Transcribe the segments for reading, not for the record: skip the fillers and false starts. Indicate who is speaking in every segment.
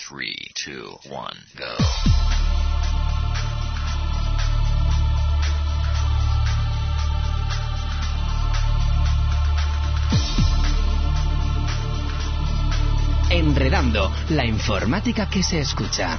Speaker 1: 3, 2, 1, go.
Speaker 2: Enredando, la informática que se escucha.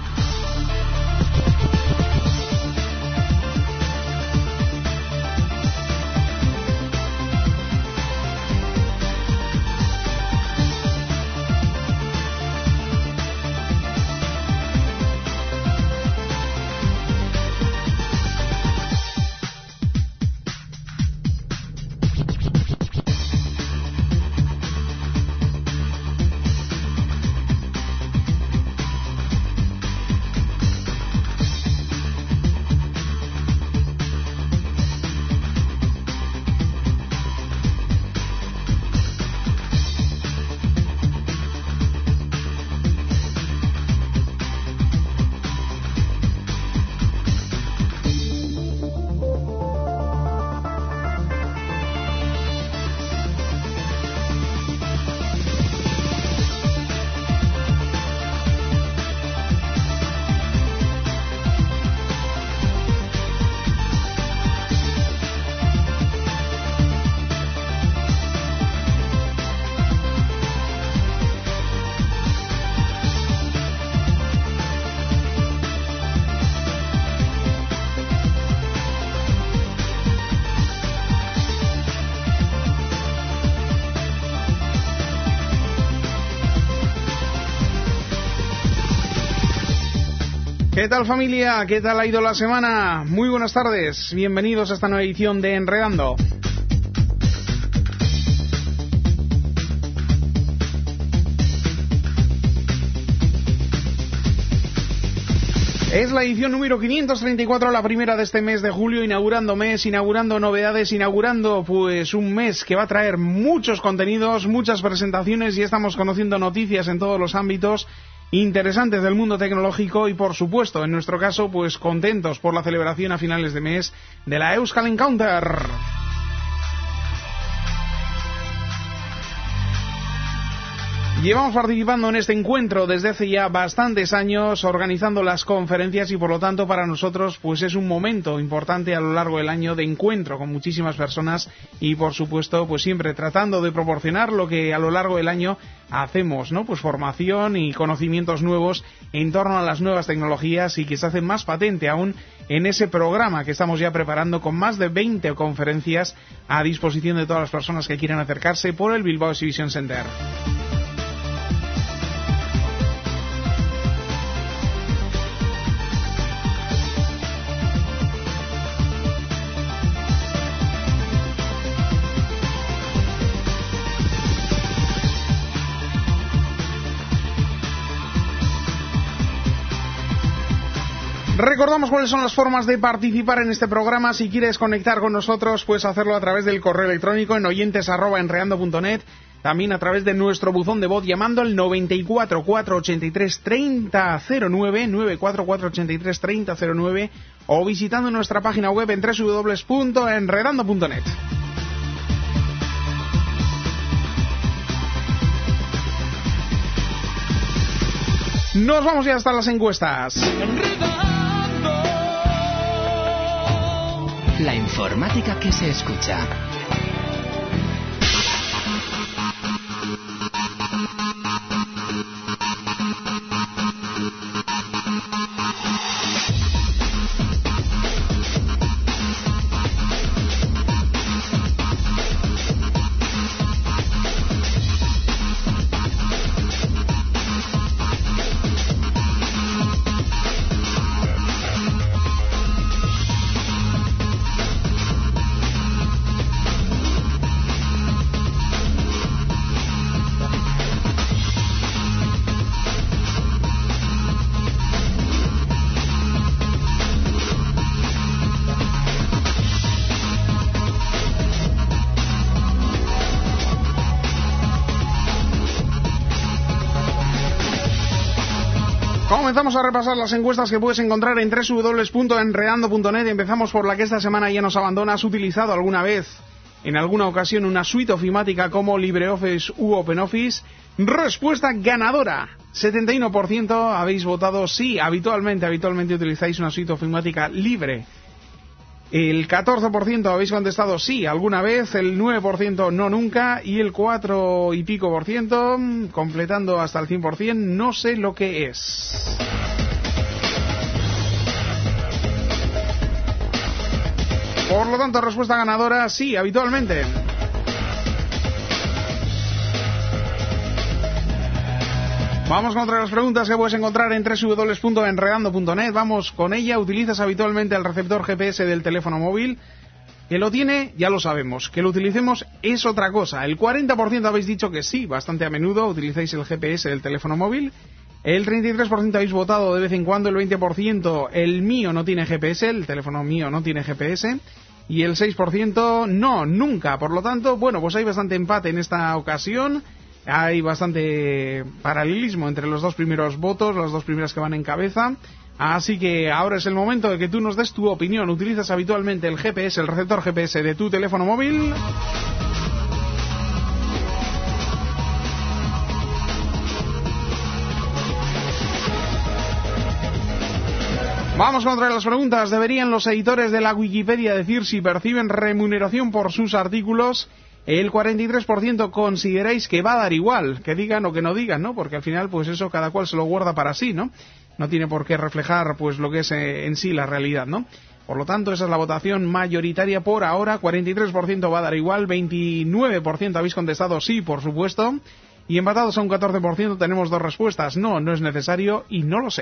Speaker 3: ¿Qué tal, familia? ¿Qué tal ha ido la semana? Muy buenas tardes, bienvenidos a esta nueva edición de Enredando. Es la edición número 534, la primera de este mes de julio, inaugurando mes, inaugurando novedades, inaugurando pues un mes que va a traer muchos contenidos, muchas presentaciones y estamos conociendo noticias en todos los ámbitos interesantes del mundo tecnológico y, por supuesto, en nuestro caso, pues contentos por la celebración a finales de mes de la Euskal Encounter. Llevamos participando en este encuentro desde hace ya bastantes años, organizando las conferencias y por lo tanto para nosotros pues es un momento importante a lo largo del año de encuentro con muchísimas personas y por supuesto pues siempre tratando de proporcionar lo que a lo largo del año hacemos, ¿no? Pues formación y conocimientos nuevos en torno a las nuevas tecnologías y que se hacen más patente aún en ese programa que estamos ya preparando con más de 20 conferencias a disposición de todas las personas que quieran acercarse por el Bilbao Exhibition Center. Recordamos cuáles son las formas de participar en este programa. Si quieres conectar con nosotros, puedes hacerlo a través del correo electrónico en oyentes@enredando.net, también a través de nuestro buzón de voz llamando al 94 483 3009, 94 483 3009 o visitando nuestra página web en www.enredando.net. Nos vamos ya hasta las encuestas.
Speaker 2: La informática que se escucha.
Speaker 3: Comenzamos a repasar las encuestas que puedes encontrar en www.enredando.net. Empezamos por la que esta semana ya nos abandona. ¿Has utilizado alguna vez, en alguna ocasión, una suite ofimática como LibreOffice u OpenOffice? Respuesta ganadora. 71% habéis votado sí, habitualmente utilizáis una suite ofimática libre. El 14% habéis contestado sí alguna vez, el 9% no nunca y el 4 y pico por ciento, completando hasta el 100%, no sé lo que es. Por lo tanto, respuesta ganadora sí, habitualmente. Vamos con otra de las preguntas que puedes encontrar en www.enredando.net. Vamos con ella. ¿Utilizas habitualmente el receptor GPS del teléfono móvil? Que lo tiene, ya lo sabemos. Que lo utilicemos es otra cosa. El 40% habéis dicho que sí, bastante a menudo utilizáis el GPS del teléfono móvil. El 33% habéis votado de vez en cuando, el 20% el mío no tiene GPS, el teléfono mío no tiene GPS. Y el 6% no, nunca. Por lo tanto, bueno, pues hay bastante empate en esta ocasión. Hay bastante paralelismo entre los dos primeros votos, las dos primeras que van en cabeza. Así que ahora es el momento de que tú nos des tu opinión. ¿Utilizas habitualmente el GPS, el receptor GPS de tu teléfono móvil? Vamos con otra de las preguntas. ¿Deberían los editores de la Wikipedia decir si perciben remuneración por sus artículos? El 43% consideráis que va a dar igual, que digan o que no digan, ¿no? Porque al final, pues eso cada cual se lo guarda para sí, ¿no? No tiene por qué reflejar, pues, lo que es en sí la realidad, ¿no? Por lo tanto, esa es la votación mayoritaria por ahora. 43% va a dar igual, 29% habéis contestado sí, por supuesto. Y empatados a un 14% tenemos dos respuestas. No, no es necesario y no lo sé.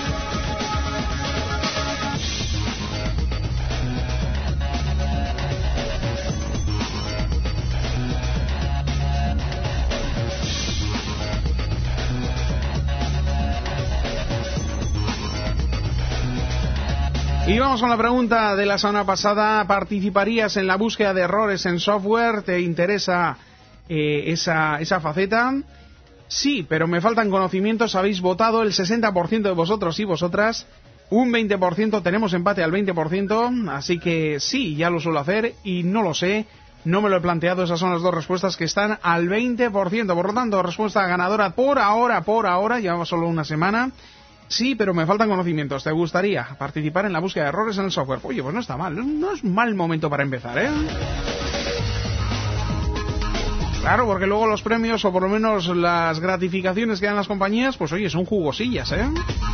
Speaker 3: Y vamos con la pregunta de la semana pasada. ¿Participarías en la búsqueda de errores en software? ¿Te interesa esa faceta? Sí, pero me faltan conocimientos. Habéis votado el 60% de vosotros y vosotras. Un 20%, tenemos empate al 20%. Así que sí, ya lo suelo hacer y no lo sé. No me lo he planteado. Esas son las dos respuestas que están al 20%. Por lo tanto, respuesta ganadora por ahora. Llevamos solo una semana. Sí, pero me faltan conocimientos. ¿Te gustaría participar en la búsqueda de errores en el software? Oye, pues no está mal. No es mal momento para empezar, ¿eh? Claro, porque luego los premios, o por lo menos las gratificaciones que dan las compañías, pues oye, son jugosillas, ¿eh?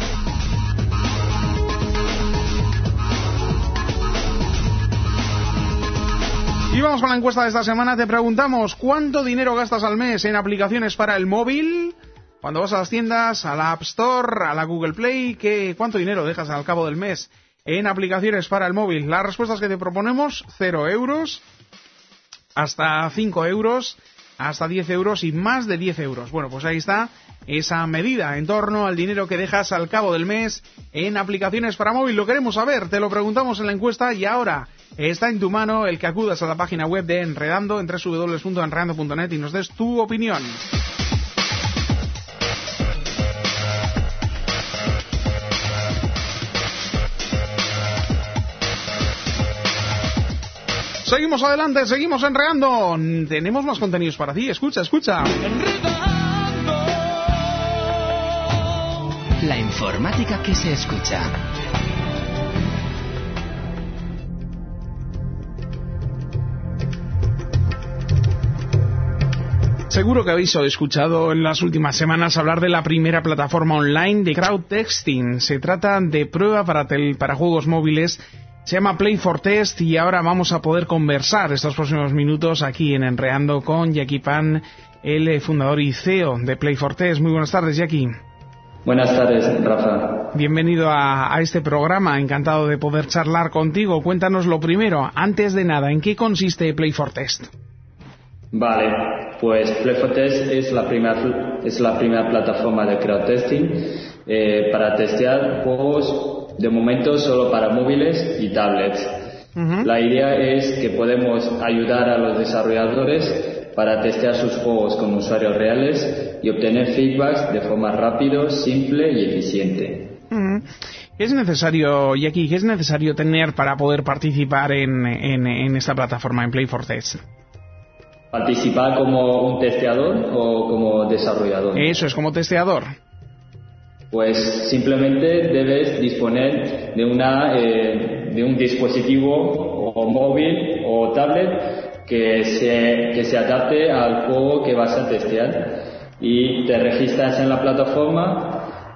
Speaker 3: Y vamos con la encuesta de esta semana. Te preguntamos, ¿cuánto dinero gastas al mes en aplicaciones para el móvil? Cuando vas a las tiendas, a la App Store, a la Google Play, ¿cuánto dinero dejas al cabo del mes en aplicaciones para el móvil? Las respuestas que te proponemos: 0 euros, hasta 5 euros, hasta 10 euros y más de 10 euros. Bueno, pues ahí está esa medida en torno al dinero que dejas al cabo del mes en aplicaciones para móvil. Lo queremos saber, te lo preguntamos en la encuesta y ahora está en tu mano el que acudas a la página web de Enredando en www.enredando.net y nos des tu opinión. Seguimos adelante, seguimos enredando. Tenemos más contenidos para ti. Escucha.
Speaker 2: Enredando. La informática que se escucha.
Speaker 3: Seguro que habéis escuchado en las últimas semanas hablar de la primera plataforma online de crowdtesting. Se trata de prueba para juegos móviles. Se llama Play for Test y ahora vamos a poder conversar estos próximos minutos aquí en Enredando con Jackie Pan, el fundador y CEO de Play for Test. Muy buenas tardes, Jackie.
Speaker 4: Buenas tardes, Rafa.
Speaker 3: Bienvenido a este programa, encantado de poder charlar contigo. Cuéntanos lo primero, antes de nada, ¿en qué consiste Play for Test?
Speaker 4: Vale, pues Play for Test es la primera plataforma de crowdtesting para testear juegos. De momento solo para móviles y tablets. Uh-huh. La idea es que podemos ayudar a los desarrolladores para testear sus juegos con usuarios reales y obtener feedbacks de forma rápida, simple y eficiente.
Speaker 3: Uh-huh. ¿Qué es necesario, Jackie, qué es necesario tener para poder participar en esta plataforma, en Play for Test?
Speaker 4: ¿Participar como un testeador o como desarrollador?
Speaker 3: Eso es, como testeador.
Speaker 4: pues simplemente debes disponer de un dispositivo o móvil o tablet que se adapte al juego que vas a testear, y te registras en la plataforma,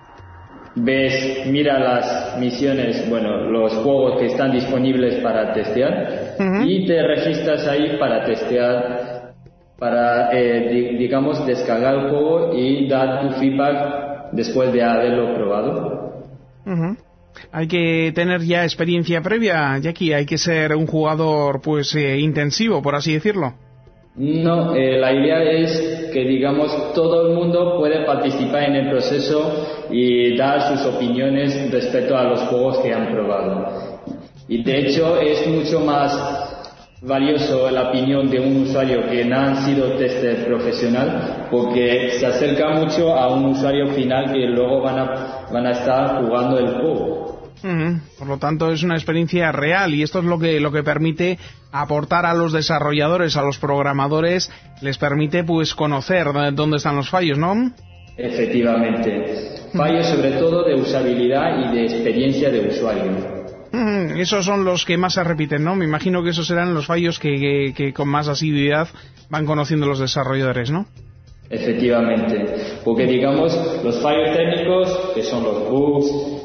Speaker 4: mira las misiones, los juegos que están disponibles para testear, y te registras ahí para testear, para digamos descargar el juego y dar tu feedback después de haberlo probado.
Speaker 3: Hay que tener ya experiencia previa, Jackie, hay que ser un jugador intensivo, por así decirlo.
Speaker 4: No, la idea es que, digamos, todo el mundo puede participar en el proceso y dar sus opiniones respecto a los juegos que han probado. Y de hecho es mucho más valioso la opinión de un usuario que no ha sido tester profesional, porque se acerca mucho a un usuario final que luego van a estar jugando el juego.
Speaker 3: Por lo tanto, es una experiencia real, y esto es lo que permite aportar a los desarrolladores, a los programadores, les permite conocer dónde están los fallos, ¿no?
Speaker 4: Efectivamente. Fallos sobre todo de usabilidad y de experiencia de usuario.
Speaker 3: Esos son los que más se repiten, ¿no? Me imagino que esos serán los fallos que con más asiduidad van conociendo los desarrolladores, ¿no?
Speaker 4: Efectivamente, porque digamos los fallos técnicos, que son los bugs,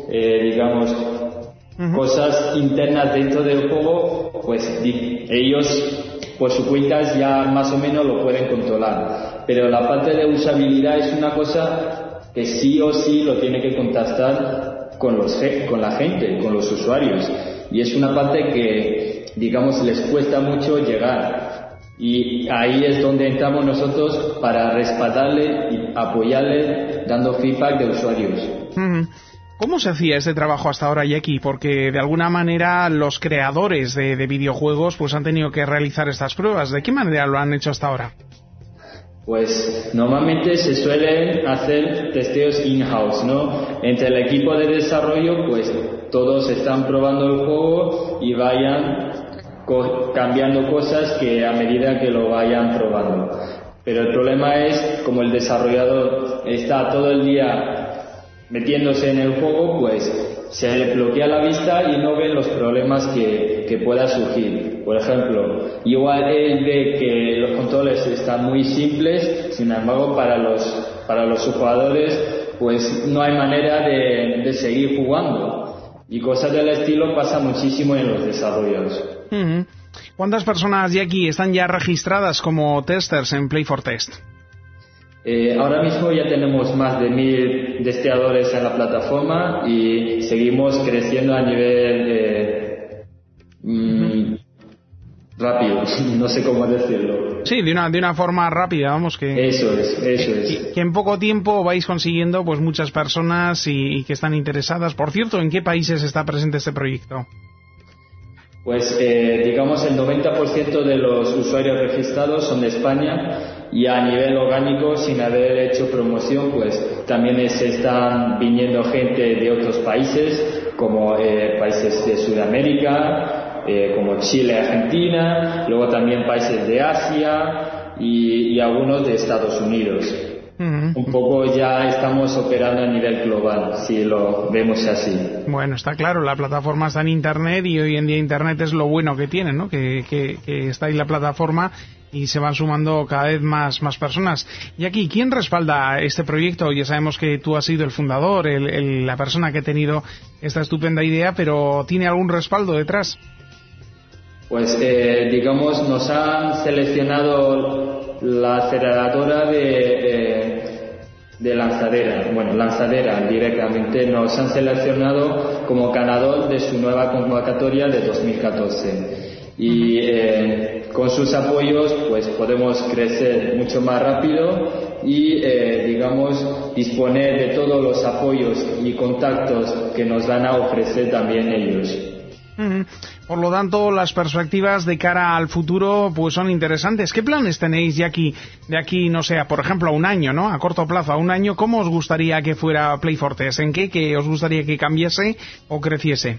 Speaker 4: cosas internas dentro del juego, pues ellos por su cuenta ya más o menos lo pueden controlar, pero la parte de usabilidad es una cosa que sí o sí lo tiene que contactar con la gente, con los usuarios, y es una parte que digamos les cuesta mucho llegar. Y ahí es donde entramos nosotros para respaldarle y apoyarle dando feedback de usuarios.
Speaker 3: ¿Cómo se hacía este trabajo hasta ahora, Jackie? Porque de alguna manera los creadores de videojuegos han tenido que realizar estas pruebas. ¿De qué manera lo han hecho hasta ahora?
Speaker 4: Pues normalmente se suelen hacer testeos in-house, ¿no? Entre el equipo de desarrollo, todos están probando el juego y vayan cambiando cosas que a medida que lo vayan probando. Pero el problema es, como el desarrollador está todo el día metiéndose en el juego, se le bloquea la vista y no ve los problemas que pueda surgir. Por ejemplo, igual él ve que los controles están muy simples, sin embargo para los jugadores no hay manera de seguir jugando. Y cosas del estilo pasa muchísimo en los desarrollos.
Speaker 3: ¿Cuántas personas, Jackie, están ya registradas como testers en Play4Test?
Speaker 4: Ahora mismo ya tenemos más de 1000 testeadores en la plataforma y seguimos creciendo a nivel rápido, no sé cómo decirlo.
Speaker 3: Sí, de una forma rápida, vamos que...
Speaker 4: Eso es.
Speaker 3: Que en poco tiempo vais consiguiendo muchas personas y que están interesadas. Por cierto, ¿en qué países está presente este proyecto?
Speaker 4: Digamos el 90% de los usuarios registrados son de España, y a nivel orgánico, sin haber hecho promoción, también se están viniendo gente de otros países, como países de Sudamérica, como Chile, Argentina, luego también países de Asia y algunos de Estados Unidos. Un poco ya estamos operando a nivel global, si lo vemos así.
Speaker 3: Bueno, está claro, la plataforma está en Internet y hoy en día Internet es lo bueno que tiene, ¿no? Que está ahí la plataforma y se van sumando cada vez más personas. Y aquí, ¿quién respalda este proyecto? Ya sabemos que tú has sido el fundador, la persona que ha tenido esta estupenda idea, pero ¿tiene algún respaldo detrás?
Speaker 4: Digamos, nos han seleccionado la aceleradora de Lanzadera directamente nos han seleccionado como ganador de su nueva convocatoria de 2014 y con sus apoyos podemos crecer mucho más rápido y digamos disponer de todos los apoyos y contactos que nos van a ofrecer también ellos.
Speaker 3: Por lo tanto, las perspectivas de cara al futuro son interesantes. ¿Qué planes tenéis de aquí, no sé, por ejemplo, a un año, ¿no? A corto plazo, a un año, ¿cómo os gustaría que fuera Play4Test? ¿En qué os gustaría que cambiase o creciese?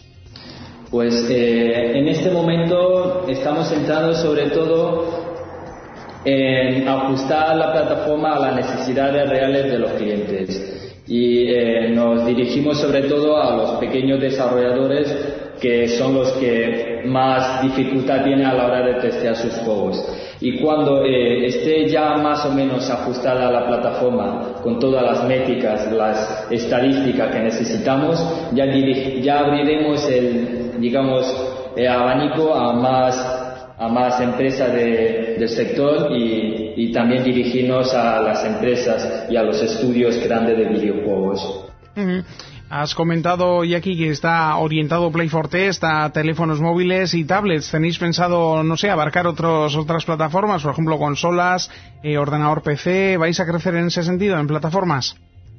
Speaker 4: En este momento estamos centrados sobre todo en ajustar la plataforma a las necesidades reales de los clientes. y nos dirigimos sobre todo a los pequeños desarrolladores, que son los que más dificultad tienen a la hora de testear sus juegos. Y cuando esté ya más o menos ajustada la plataforma con todas las métricas, las estadísticas que necesitamos, ya abriremos el abanico a más empresas del sector y también dirigirnos a las empresas y a los estudios grandes de videojuegos.
Speaker 3: Has comentado, Jackie, que está orientado Play for Test a teléfonos móviles y tablets. ¿Tenéis pensado, no sé, abarcar otras plataformas, por ejemplo, consolas, ordenador PC? ¿Vais a crecer en ese sentido, en plataformas?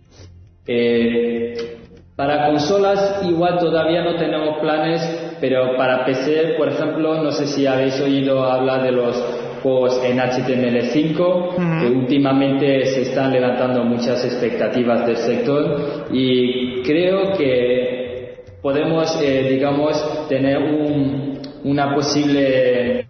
Speaker 4: Para consolas igual todavía no tenemos planes, pero para PC, por ejemplo, no sé si habéis oído hablar de los juegos en HTML5, que últimamente se están levantando muchas expectativas del sector, y creo que podemos, tener una posible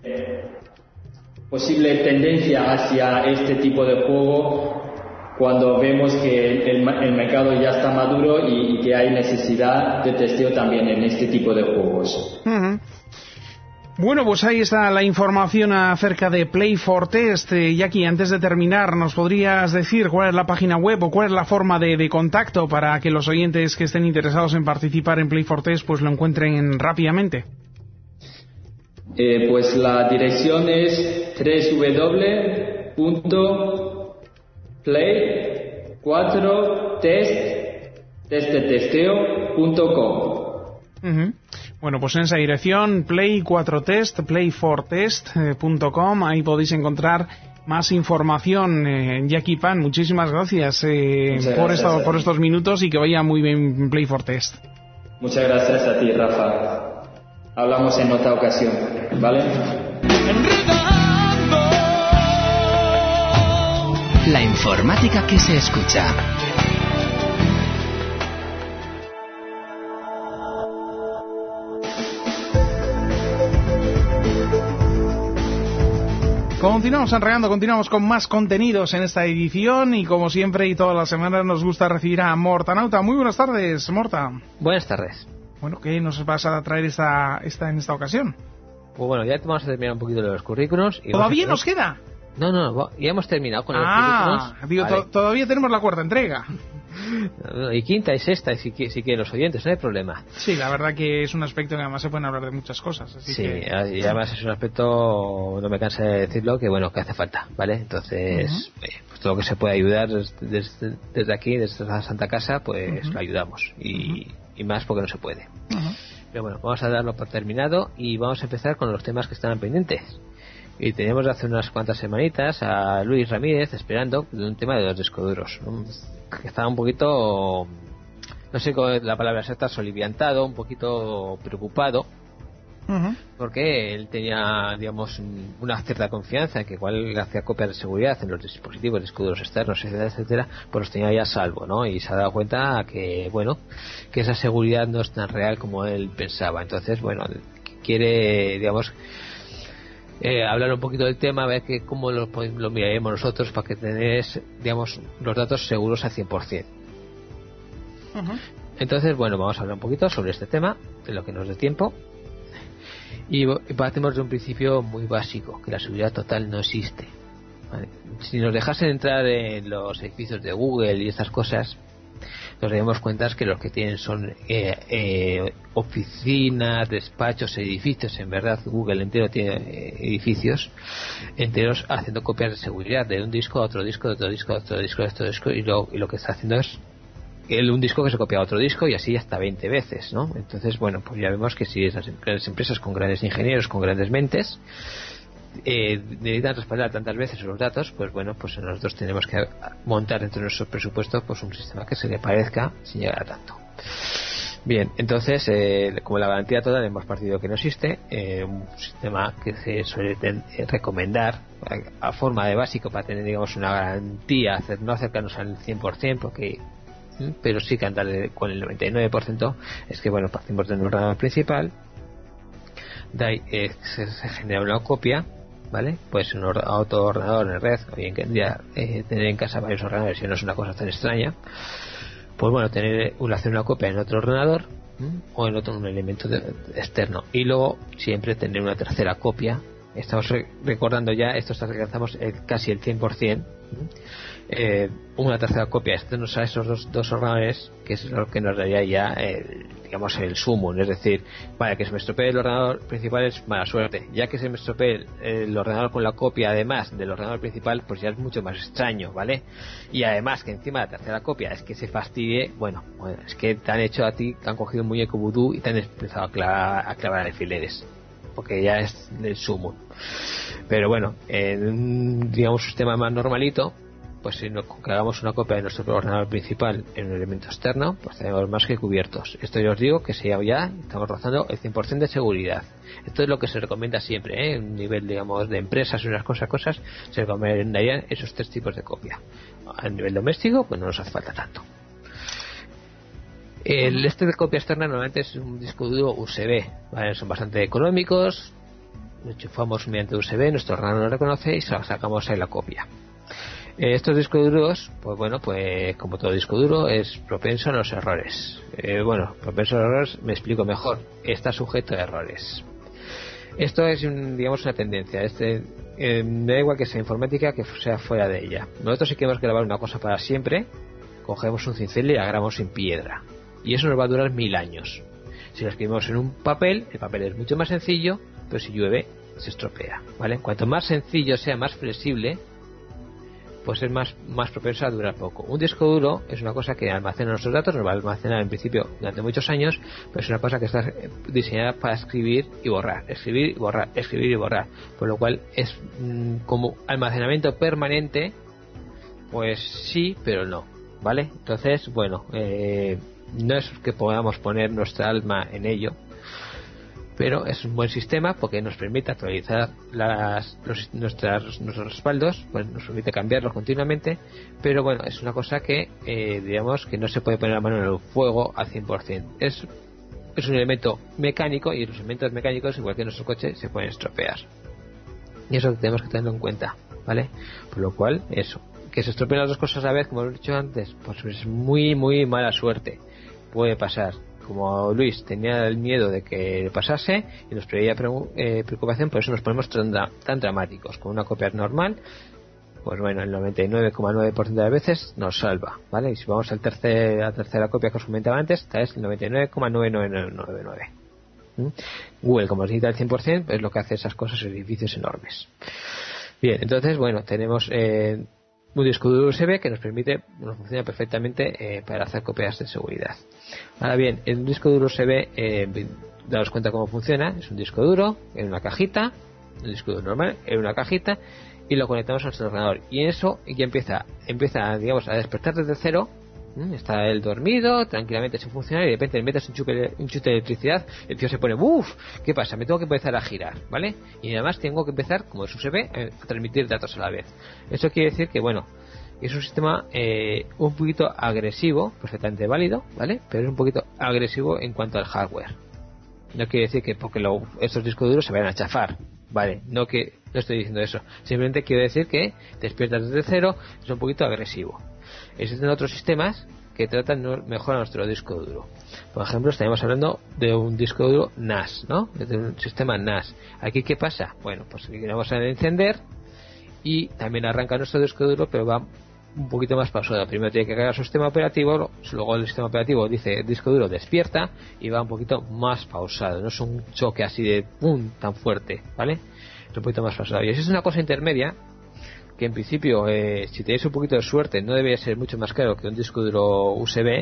Speaker 4: tendencia hacia este tipo de juego cuando vemos que el mercado ya está maduro y que hay necesidad de testeo también en este tipo de juegos.
Speaker 3: Bueno, pues ahí está la información acerca de Play for Test. Jackie, antes de terminar, ¿nos podrías decir cuál es la página web o cuál es la forma de contacto para que los oyentes que estén interesados en participar en Play for Test pues lo encuentren rápidamente?
Speaker 4: Pues la dirección es www.play4test.com.
Speaker 3: Bueno, pues en esa dirección, Play4Test, play4test.com, ahí podéis encontrar más información. Jackie Pan, muchísimas gracias, por estos minutos y que vaya muy bien Play4Test.
Speaker 4: Muchas gracias a ti, Rafa. Hablamos en otra ocasión, ¿vale?
Speaker 2: La informática que se escucha.
Speaker 3: Continuamos enredando, continuamos con más contenidos en esta edición y como siempre y todas las semanas nos gusta recibir a Morta Nauta. Muy buenas tardes, Morta.
Speaker 5: Buenas tardes.
Speaker 3: Bueno, ¿qué nos vas a traer en esta ocasión?
Speaker 5: Pues bueno, ya vamos a terminar un poquito de los currículos.
Speaker 3: ¿Todavía nos queda?
Speaker 5: No, ya hemos terminado con los currículos.
Speaker 3: Digo, vale. Todavía tenemos la cuarta entrega.
Speaker 5: Y quinta y sexta, si quieren los oyentes, no hay problema.
Speaker 3: Sí, la verdad que es un aspecto que además se pueden hablar de muchas cosas. Así
Speaker 5: sí,
Speaker 3: que...
Speaker 5: y además es un aspecto, no me canso de decirlo, que bueno, que hace falta, ¿vale? Entonces, pues todo lo que se puede ayudar desde aquí, desde la Santa Casa, pues lo ayudamos. Y más porque no se puede. Pero bueno, vamos a darlo por terminado y vamos a empezar con los temas que estaban pendientes. Y teníamos hace unas cuantas semanitas a Luis Ramírez esperando de un tema de los discos duros, ¿no? Que estaba un poquito, no sé cuál es la palabra exacta, soliviantado, un poquito preocupado, porque él tenía, digamos, una cierta confianza en que igual hacía copias de seguridad en los dispositivos, discos duros externos, etcétera, pues los tenía ya a salvo, ¿no? Y se ha dado cuenta que, bueno, que esa seguridad no es tan real como él pensaba. Entonces, bueno, quiere, digamos, hablar un poquito del tema, a ver que cómo lo miraremos nosotros para que tengáis, digamos, los datos seguros al 100%. Entonces, bueno, vamos a hablar un poquito sobre este tema, de lo que nos dé tiempo. Y partimos de un principio muy básico, que la seguridad total no existe, ¿vale? Si nos dejasen entrar en los edificios de Google y estas cosas, nos daremos cuenta que los que tienen son oficinas, despachos, edificios. En verdad, Google entero tiene edificios enteros haciendo copias de seguridad de un disco a otro disco, de otro disco a otro disco, a otro disco, y lo que está haciendo es un disco que se copia a otro disco y así hasta 20 veces, ¿no? Entonces, bueno, pues ya vemos que si esas grandes empresas con grandes ingenieros, con grandes mentes, necesitan respaldar tantas veces los datos, pues bueno, pues nosotros tenemos que montar dentro de nuestro presupuesto pues un sistema que se le parezca sin llegar a tanto. Bien, entonces, como la garantía total hemos partido que no existe, un sistema que se suele recomendar a forma de básico para tener, digamos, una garantía, no acercarnos al 100%, porque pero sí que andar con el 99%, es que bueno, partimos de un ordenador principal, de ahí se genera una copia, ¿vale? Pues un autoordenador en red, hoy en día tener en casa varios ordenadores y no es una cosa tan extraña, pues bueno, hacer una copia en otro ordenador o en otro un elemento externo, y luego siempre tener una tercera copia. Estamos recordando ya, esto alcanzamos casi el 100%, una tercera copia externos a esos dos ordenadores, que es lo que nos daría ya digamos el sumum. Es decir, para que se me estropee el ordenador principal es mala suerte, ya que se me estropee el ordenador con la copia además del ordenador principal, pues ya es mucho más extraño, ¿vale? Y además que encima la tercera copia es que se fastidie, bueno, es que te han hecho a ti, te han cogido un muñeco vudú y te han empezado a clavar alfileres, porque ya es del sumum. Pero bueno, en digamos un sistema más normalito, pues si que hagamos una copia de nuestro ordenador principal en un elemento externo, pues tenemos más que cubiertos. Esto yo os digo que si ya estamos rozando el 100% de seguridad. Esto es lo que se recomienda siempre, en un nivel, digamos, de empresas y unas cosas, se recomendarían esos 3 tipos de copia. A nivel doméstico, pues no nos hace falta tanto. Este de copia externa normalmente es un disco duro USB, ¿vale? Son bastante económicos, lo enchufamos mediante USB, nuestro ordenador lo reconoce y sacamos ahí la copia. Estos discos duros, pues bueno, pues como todo disco duro es propenso a los errores. Propenso a los errores, me explico mejor, está sujeto a errores. Esto es digamos una tendencia. Me da igual que sea informática que sea fuera de ella. Nosotros si queremos grabar una cosa para siempre, cogemos un cincel y la grabamos en piedra, y eso nos va a durar 1000 años. Si lo escribimos en un papel, el papel es mucho más sencillo, pero si llueve se estropea, ¿vale? Cuanto más sencillo sea, más flexible, pues es más propenso a durar poco. Un disco duro es una cosa que almacena nuestros datos, nos va a almacenar en principio durante muchos años, pero es una cosa que está diseñada para escribir y borrar, escribir y borrar, escribir y borrar, por lo cual es como almacenamiento permanente, pues sí, pero no, ¿vale? Entonces, bueno, no es que podamos poner nuestra alma en ello, pero es un buen sistema porque nos permite actualizar nuestros respaldos, pues nos permite cambiarlos continuamente, pero bueno, es una cosa que digamos que no se puede poner la mano en el fuego al 100%. Es un elemento mecánico, y los elementos mecánicos, igual que en nuestro coche, se pueden estropear, y eso tenemos que tenerlo en cuenta, ¿vale? Por lo cual, eso, que se estropeen las dos cosas a la vez, como he dicho antes, pues es muy muy mala suerte, puede pasar. Como Luis tenía el miedo de que pasase y nos preveía preocupación, por eso nos ponemos tan dramáticos. Con una copia normal, pues bueno, el 99,9% de las veces nos salva, ¿vale? Y si vamos a la tercera copia que os comentaba antes, esta es el 99,99999. Google, como os dice, al 100%, es lo que hace esas cosas en edificios enormes. Bien, entonces, bueno, tenemos un disco duro USB que nos funciona perfectamente para hacer copias de seguridad. Ahora bien, el disco duro USB, daos cuenta cómo funciona. Es un disco duro en una cajita, un disco duro normal en una cajita, y lo conectamos a nuestro ordenador, y en eso ya empieza digamos a despertar desde cero. Está él dormido, tranquilamente sin funcionar, y de repente le metes un chute de electricidad, el tío se pone, uff, ¿qué pasa? Me tengo que empezar a girar, ¿vale? Y además tengo que empezar, como es USB, a transmitir datos a la vez. Eso quiere decir que, bueno, es un sistema un poquito agresivo, perfectamente válido, ¿vale? Pero es un poquito agresivo en cuanto al hardware. No quiere decir que porque estos discos duros se vayan a chafar, ¿vale? No estoy diciendo eso. Simplemente quiero decir que despiertas desde cero, es un poquito agresivo. Existen otros sistemas que tratan mejor a nuestro disco duro. Por ejemplo, estaríamos hablando de un disco duro NAS, ¿no? De un sistema NAS. Aquí, ¿qué pasa? Bueno, pues aquí vamos a encender y también arranca nuestro disco duro, pero va un poquito más pausado. Primero tiene que cargar su sistema operativo, luego el sistema operativo dice disco duro despierta, y va un poquito más pausado. No es un choque así de ¡pum! Tan fuerte, ¿vale? Es un poquito más pausado. Y eso es una cosa intermedia que en principio, si tenéis un poquito de suerte, no debería ser mucho más caro que un disco duro USB,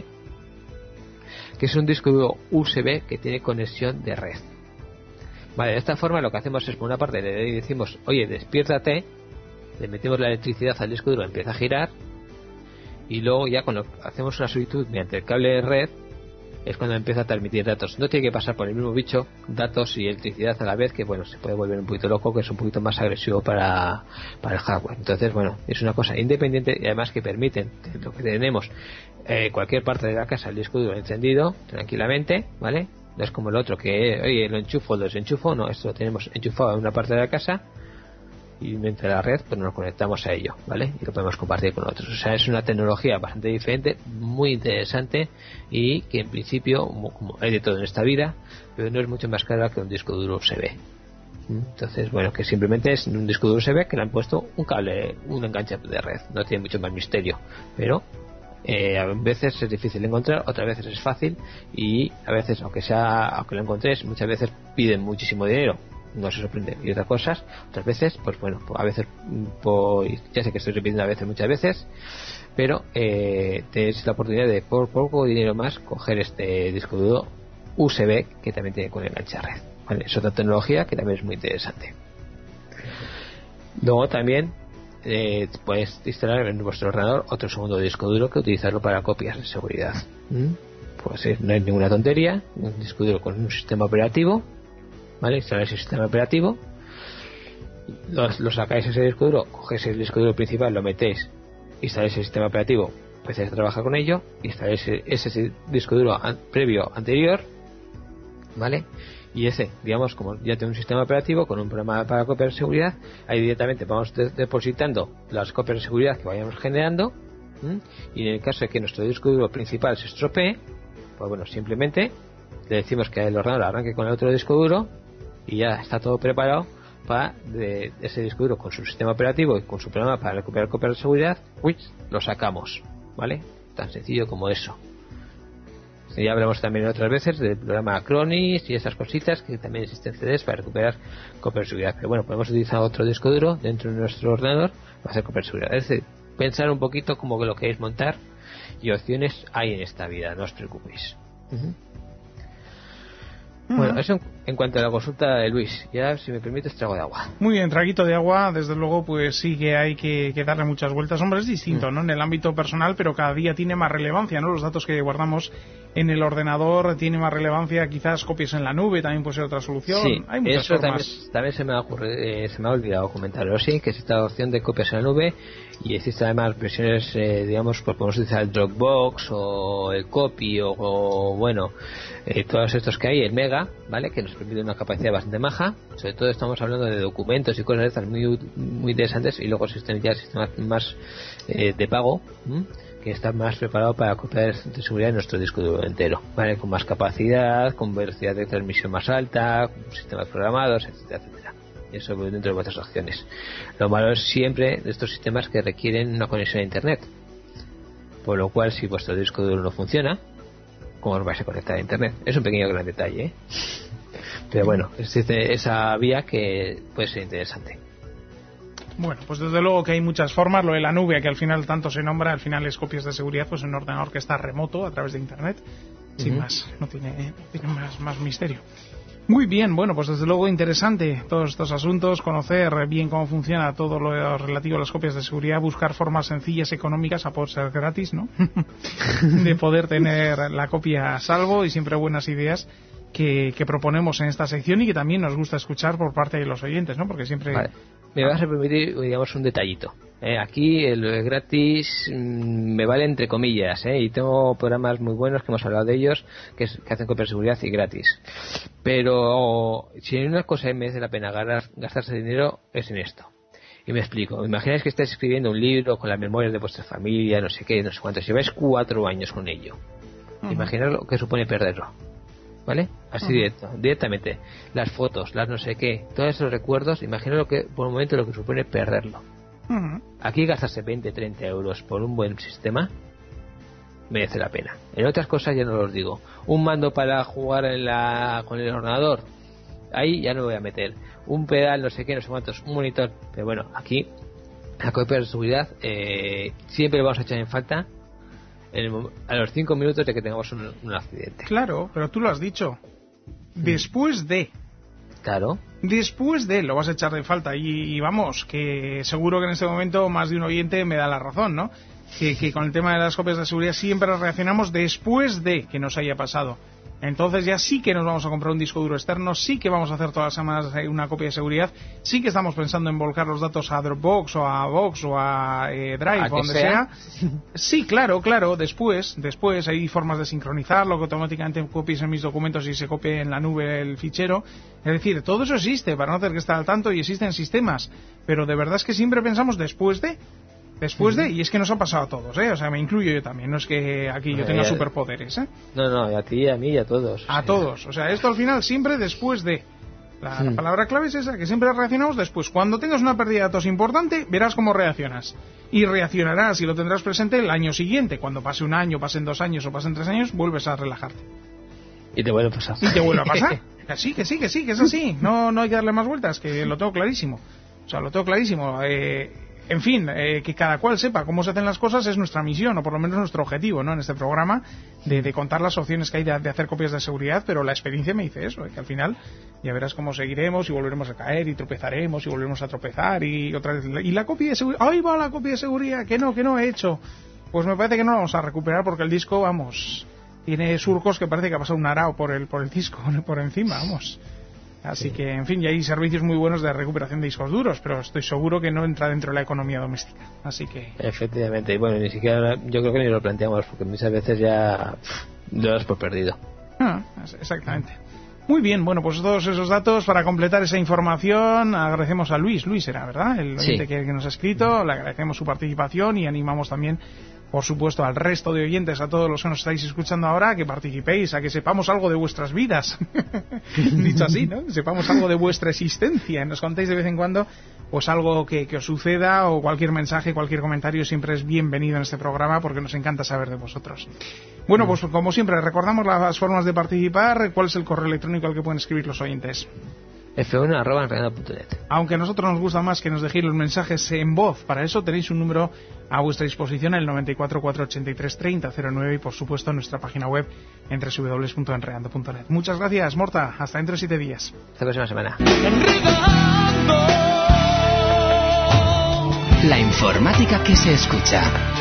Speaker 5: que es un disco duro USB que tiene conexión de red. Vale, de esta forma lo que hacemos es, por una parte, le decimos, oye, despiértate, le metemos la electricidad al disco duro, empieza a girar, y luego ya cuando hacemos una solicitud mediante el cable de red, es cuando empieza a transmitir datos. No tiene que pasar por el mismo bicho, datos y electricidad a la vez, que bueno, se puede volver un poquito loco, que es un poquito más agresivo para el hardware. Entonces, bueno, es una cosa independiente, y además que permiten lo que tenemos cualquier parte de la casa, el disco duro encendido tranquilamente, ¿vale? No es como el otro que, oye, lo enchufo, lo desenchufo. No, esto lo tenemos enchufado en una parte de la casa, y entre la red pues nos conectamos a ello, ¿vale? Y lo podemos compartir con otros. O sea, es una tecnología bastante diferente, muy interesante y que en principio, como hay de todo en esta vida, pero no es mucho más cara que un disco duro USB. Entonces, bueno, que simplemente es un disco duro USB que le han puesto un cable, un enganche de red, no tiene mucho más misterio, pero a veces es difícil de encontrar, otras veces es fácil y a veces, aunque lo encontres, muchas veces piden muchísimo dinero, no se sorprende, y otras cosas, otras veces, pues bueno, a veces, ya sé que estoy repitiendo a veces, muchas veces, pero tienes la oportunidad de por poco dinero más coger este disco duro USB que también tiene con enganche a red, ¿vale? Es otra tecnología que también es muy interesante. Luego también puedes instalar en vuestro ordenador otro segundo disco duro que utilizarlo para copias de seguridad. Pues no es ninguna tontería, un disco duro con un sistema operativo, ¿vale? Instaláis el sistema operativo, lo sacáis ese disco duro, cogéis el disco duro principal, lo metéis, instaláis el sistema operativo, empezáis a trabajar con ello, instaláis ese disco duro previo anterior, ¿vale? Y ese, digamos, como ya tiene un sistema operativo con un programa para copiar de seguridad, ahí directamente vamos depositando las copias de seguridad que vayamos generando, y en el caso de que nuestro disco duro principal se estropee, pues bueno, simplemente le decimos que el ordenador arranque con el otro disco duro y ya está todo preparado para de ese disco duro con su sistema operativo y con su programa para recuperar copias de seguridad, lo sacamos, ¿vale? Tan sencillo como eso. Ya hablamos también otras veces del programa Acronis y esas cositas que también existen CDs para recuperar copias de seguridad. Pero bueno, podemos utilizar otro disco duro dentro de nuestro ordenador para hacer copias de seguridad. Es decir, pensar un poquito como que lo queréis montar y opciones hay en esta vida, no os preocupéis. Bueno, eso en cuanto a la consulta de Luis. Ya, si me permites, trago de agua.
Speaker 3: Muy bien, traguito de agua. Desde luego, pues sí que hay que darle muchas vueltas. Hombre, es distinto, ¿no? En el ámbito personal, pero cada día tiene más relevancia, ¿no? Los datos que guardamos en el ordenador tienen más relevancia. Quizás copias en la nube también puede ser otra solución.
Speaker 5: Sí,
Speaker 3: hay muchas
Speaker 5: eso
Speaker 3: formas.
Speaker 5: también se me ha olvidado comentarlo. Sí, que es esta opción de copias en la nube y existen además versiones, digamos, pues podemos utilizar el Dropbox o el Copy o bueno, todos estos que hay, el Mega, ¿vale? Que nos permite una capacidad bastante maja. Sobre todo estamos hablando de documentos y cosas de estas muy interesantes, y luego existen ya sistemas más de pago, que están más preparados para copias de seguridad en nuestro disco duro entero, ¿vale? Con más capacidad, con velocidad de transmisión más alta, con sistemas programados, etcétera, etcétera. Eso dentro de vuestras opciones. Lo malo es siempre de estos sistemas que requieren una conexión a internet, por lo cual si vuestro disco duro no funciona, ¿cómo os vais a conectar a internet? Es un pequeño gran detalle, pero bueno, existe esa vía que puede ser interesante.
Speaker 3: Bueno, pues desde luego que hay muchas formas. Lo de la nube, que al final tanto se nombra, al final es copias de seguridad, pues en un ordenador que está remoto a través de internet, sin más, no tiene más misterio. Muy bien, bueno, pues desde luego interesante todos estos asuntos, conocer bien cómo funciona todo lo relativo a las copias de seguridad, buscar formas sencillas, económicas, a poder ser gratis, ¿no? de poder tener la copia a salvo, y siempre buenas ideas que proponemos en esta sección y que también nos gusta escuchar por parte de los oyentes, ¿no? Porque siempre...
Speaker 5: Vale. Me vas a permitir, digamos, un detallito. Aquí el gratis me vale entre comillas, y tengo programas muy buenos que hemos hablado de ellos que hacen copias de seguridad y gratis. Pero si hay una cosa que merece la pena gastarse dinero es en esto. Y me explico. Imagináis que estáis escribiendo un libro con las memorias de vuestra familia, no sé qué, no sé cuántos. Lleváis 4 años con ello. Imaginad lo que supone perderlo. ¿Vale? Así directamente. Las fotos, las no sé qué, todos esos recuerdos, imagino lo que por un momento lo que supone perderlo. Aquí gastarse 20-30 euros por un buen sistema merece la pena. En otras cosas ya no los digo. Un mando para jugar con el ordenador, ahí ya no me voy a meter. Un pedal, no sé qué, no sé cuántos, un monitor. Pero bueno, aquí la copia de seguridad siempre lo vamos a echar en falta a los 5 minutos de que tengamos un accidente.
Speaker 3: Claro, pero tú lo has dicho. Después de...
Speaker 5: Claro.
Speaker 3: Después de lo vas a echar de falta. Y vamos, que seguro que en este momento más de un oyente me da la razón, ¿no? Que con el tema de las copias de seguridad siempre reaccionamos después de que nos haya pasado. Entonces ya sí que nos vamos a comprar un disco duro externo, sí que vamos a hacer todas las semanas una copia de seguridad, sí que estamos pensando en volcar los datos a Dropbox o a Box o a Drive o donde sea. Sí, claro, después hay formas de sincronizarlo, que automáticamente copies en mis documentos y se copie en la nube el fichero. Es decir, todo eso existe, para no tener que estar al tanto, y existen sistemas, pero de verdad es que siempre pensamos después de, y es que nos ha pasado a todos, o sea, me incluyo yo también, no es que aquí yo tenga superpoderes,
Speaker 5: No, y a ti, a mí y a todos.
Speaker 3: A todos, o sea, esto al final siempre después de. La palabra clave es esa, que siempre reaccionamos después. Cuando tengas una pérdida de datos importante, verás cómo reaccionas. Y reaccionarás y lo tendrás presente el año siguiente. Cuando pase un año, pasen 2 años o pasen 3 años, vuelves a relajarte.
Speaker 5: Y te vuelve a pasar.
Speaker 3: Y te vuelve a pasar. Que sí, que es así. No hay que darle más vueltas, que lo tengo clarísimo. O sea, lo tengo clarísimo. En fin, que cada cual sepa cómo se hacen las cosas es nuestra misión, o por lo menos nuestro objetivo, ¿no? En este programa, de contar las opciones que hay de hacer copias de seguridad, pero la experiencia me dice eso, que al final ya verás cómo seguiremos y volveremos a caer y tropezaremos y volveremos a tropezar y otra vez. Y la copia de seguridad, ¡ahí va la copia de seguridad! Que no he hecho. Pues me parece que no lo vamos a recuperar porque el disco, vamos, tiene surcos que parece que ha pasado un arao por el disco, por encima, vamos. Así que, en fin, y hay servicios muy buenos de recuperación de discos duros, pero estoy seguro que no entra dentro de la economía doméstica. Así que...
Speaker 5: Efectivamente, y bueno, ni siquiera, yo creo que ni lo planteamos, porque muchas veces ya lo das por perdido.
Speaker 3: Exactamente. Muy bien, bueno, pues todos esos datos para completar esa información. Agradecemos a Luis era, ¿verdad? El oyente que nos ha escrito, le agradecemos su participación y animamos también, por supuesto, al resto de oyentes, a todos los que nos estáis escuchando ahora, a que participéis, a que sepamos algo de vuestras vidas. Dicho así, ¿no? Sepamos algo de vuestra existencia. Nos contéis de vez en cuando pues algo que os suceda, o cualquier mensaje, cualquier comentario siempre es bienvenido en este programa, porque nos encanta saber de vosotros. Bueno, pues como siempre, recordamos las formas de participar. ¿Cuál es el correo electrónico al que pueden escribir los oyentes?
Speaker 5: f1@enredando.net.
Speaker 3: Aunque a nosotros nos gusta más que nos dejéis los mensajes en voz, para eso tenéis un número a vuestra disposición, el 94 483 3009, y por supuesto en nuestra página web en www.enredando.net. Muchas gracias, Morta, hasta dentro de 7 días.
Speaker 5: Hasta la próxima semana.
Speaker 2: La informática que se escucha.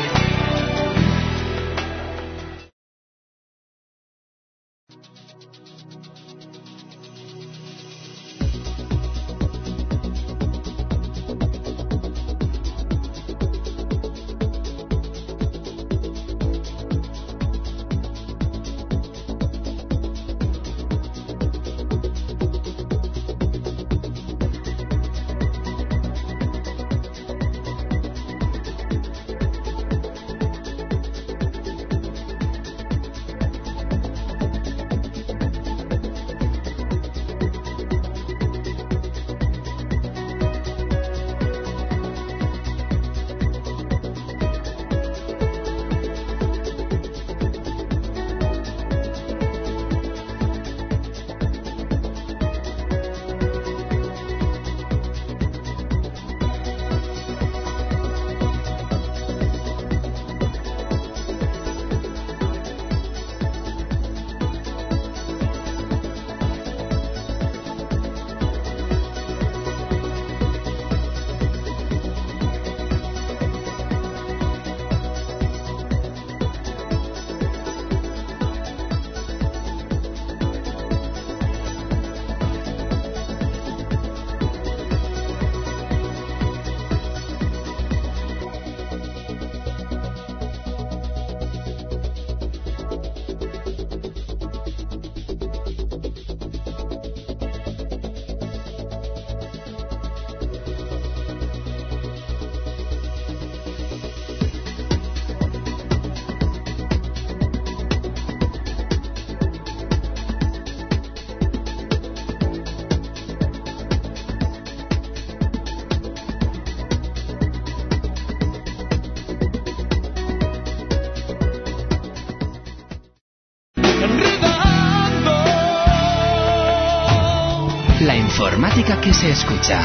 Speaker 2: La informática que se escucha.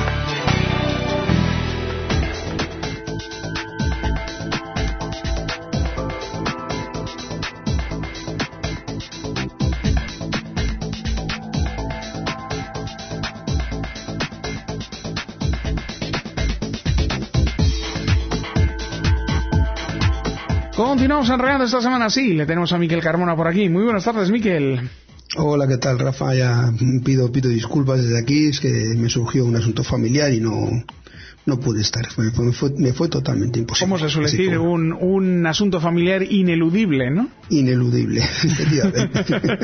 Speaker 3: Continuamos enredando esta semana, sí, le tenemos a Miquel Carmona por aquí. Muy buenas tardes, Miquel.
Speaker 6: Hola, ¿qué tal, Rafa? Ya pido disculpas desde aquí, es que me surgió un asunto familiar y no pude estar, me fue totalmente imposible.
Speaker 3: ¿Cómo se suele decir? Un asunto familiar ineludible, ¿no?
Speaker 6: Ineludible, efectivamente.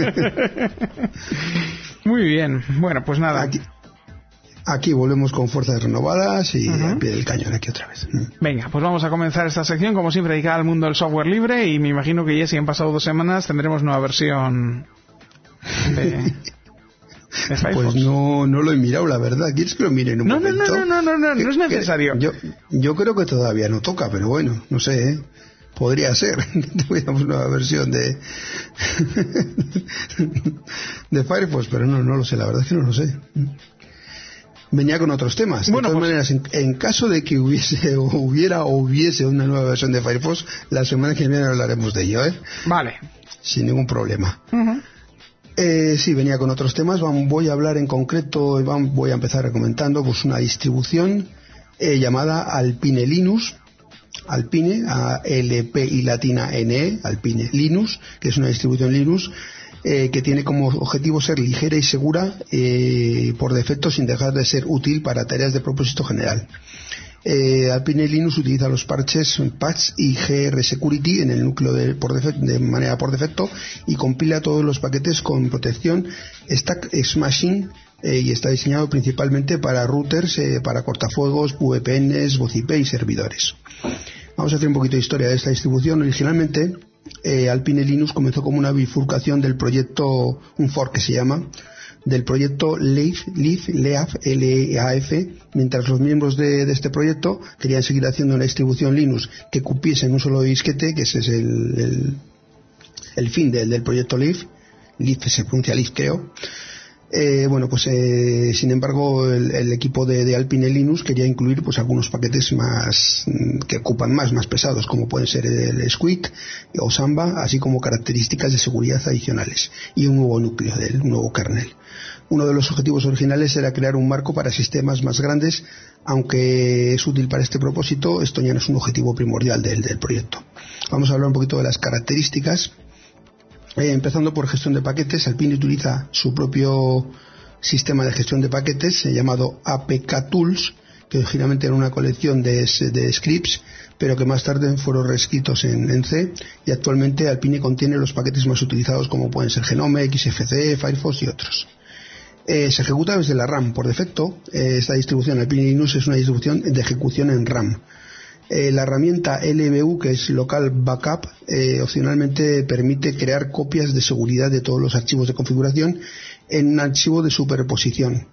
Speaker 3: Muy bien, bueno, pues nada.
Speaker 6: Aquí volvemos con fuerzas renovadas y al pie del cañón aquí otra vez.
Speaker 3: Venga, pues vamos a comenzar esta sección, como siempre, dedicada al mundo del software libre, y me imagino que ya si han pasado 2 semanas tendremos nueva versión de Firefox.
Speaker 6: Pues no lo he mirado, la verdad. ¿Quieres que lo mire en un momento?
Speaker 3: No es necesario.
Speaker 6: Yo creo que todavía no toca, pero bueno, no sé, ¿eh? Podría ser. Tuviéramos una nueva versión de Firefox, pero no lo sé, la verdad es que no lo sé. Venía con otros temas.
Speaker 3: Bueno,
Speaker 6: de todas maneras, en caso de que hubiese una nueva versión de Firefox, la semana que viene hablaremos de ello, ¿eh?
Speaker 3: Vale.
Speaker 6: Sin ningún problema. Sí, venía con otros temas. Voy a hablar en concreto, voy a empezar comentando pues una distribución llamada Alpine Linux. Alpine, A-L-P y latina N-E, Alpine Linux, que es una distribución Linux que tiene como objetivo ser ligera y segura por defecto, sin dejar de ser útil para tareas de propósito general. Alpine Linux utiliza los parches Patch y GR Security en el núcleo de manera por defecto, y compila todos los paquetes con protección Stack Smashing, y está diseñado principalmente para routers, para cortafuegos, VPNs, voz IP y servidores. Vamos a hacer un poquito de historia de esta distribución. Originalmente Alpine Linux comenzó como una bifurcación del proyecto, un fork que se llama, del proyecto Leaf, L-E-A-F, mientras los miembros de este proyecto querían seguir haciendo una distribución Linux que cupiese en un solo disquete, que ese es el fin del proyecto Leaf se pronuncia Leaf, creo. Sin embargo, el equipo de Alpine Linux quería incluir pues algunos paquetes más que ocupan más pesados, como pueden ser el Squid o Samba, así como características de seguridad adicionales y un nuevo núcleo, un nuevo kernel. Uno de los objetivos originales era crear un marco para sistemas más grandes, aunque es útil para este propósito, esto ya no es un objetivo primordial del proyecto. Vamos a hablar un poquito de las características. Empezando por gestión de paquetes. Alpine utiliza su propio sistema de gestión de paquetes llamado APK Tools, que originalmente era una colección de scripts, pero que más tarde fueron reescritos en C, y actualmente Alpine contiene los paquetes más utilizados, como pueden ser Genome, XFCE, Firefox y otros. Se ejecuta desde la RAM por defecto. Esta distribución Alpine Linux es una distribución de ejecución en RAM. La herramienta LBU, que es Local Backup, opcionalmente permite crear copias de seguridad de todos los archivos de configuración en un archivo de superposición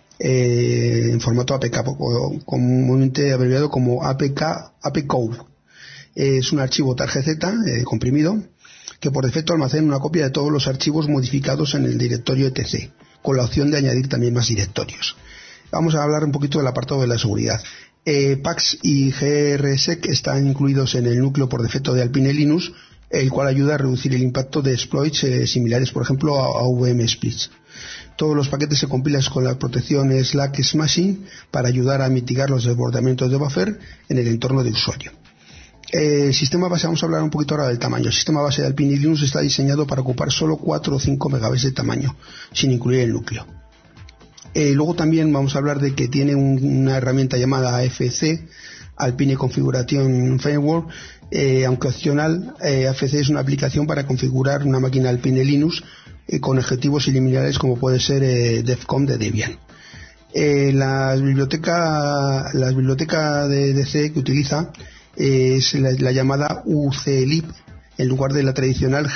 Speaker 6: en formato APK, comúnmente abreviado como APCode. Es un archivo targz comprimido que por defecto almacena una copia de todos los archivos modificados en el directorio etc, con la opción de añadir también más directorios. Vamos a hablar un poquito del apartado de la seguridad. PAX y GRSEC están incluidos en el núcleo por defecto de Alpine Linux, el cual ayuda a reducir el impacto de exploits similares, por ejemplo, a VM splits. Todos los paquetes se compilan con la protección Stack Smashing para ayudar a mitigar los desbordamientos de buffer en el entorno de usuario. El sistema base, vamos a hablar un poquito ahora del tamaño. El sistema base de Alpine Linux está diseñado para ocupar solo 4 o 5 megabytes de tamaño, sin incluir el núcleo. Luego también vamos a hablar de que tiene una herramienta llamada AFC, Alpine Configuration Framework, aunque opcional. AFC es una aplicación para configurar una máquina Alpine Linux con objetivos similares, como puede ser DEFCON de Debian. La biblioteca de C que utiliza es la llamada UCLib, en lugar de la tradicional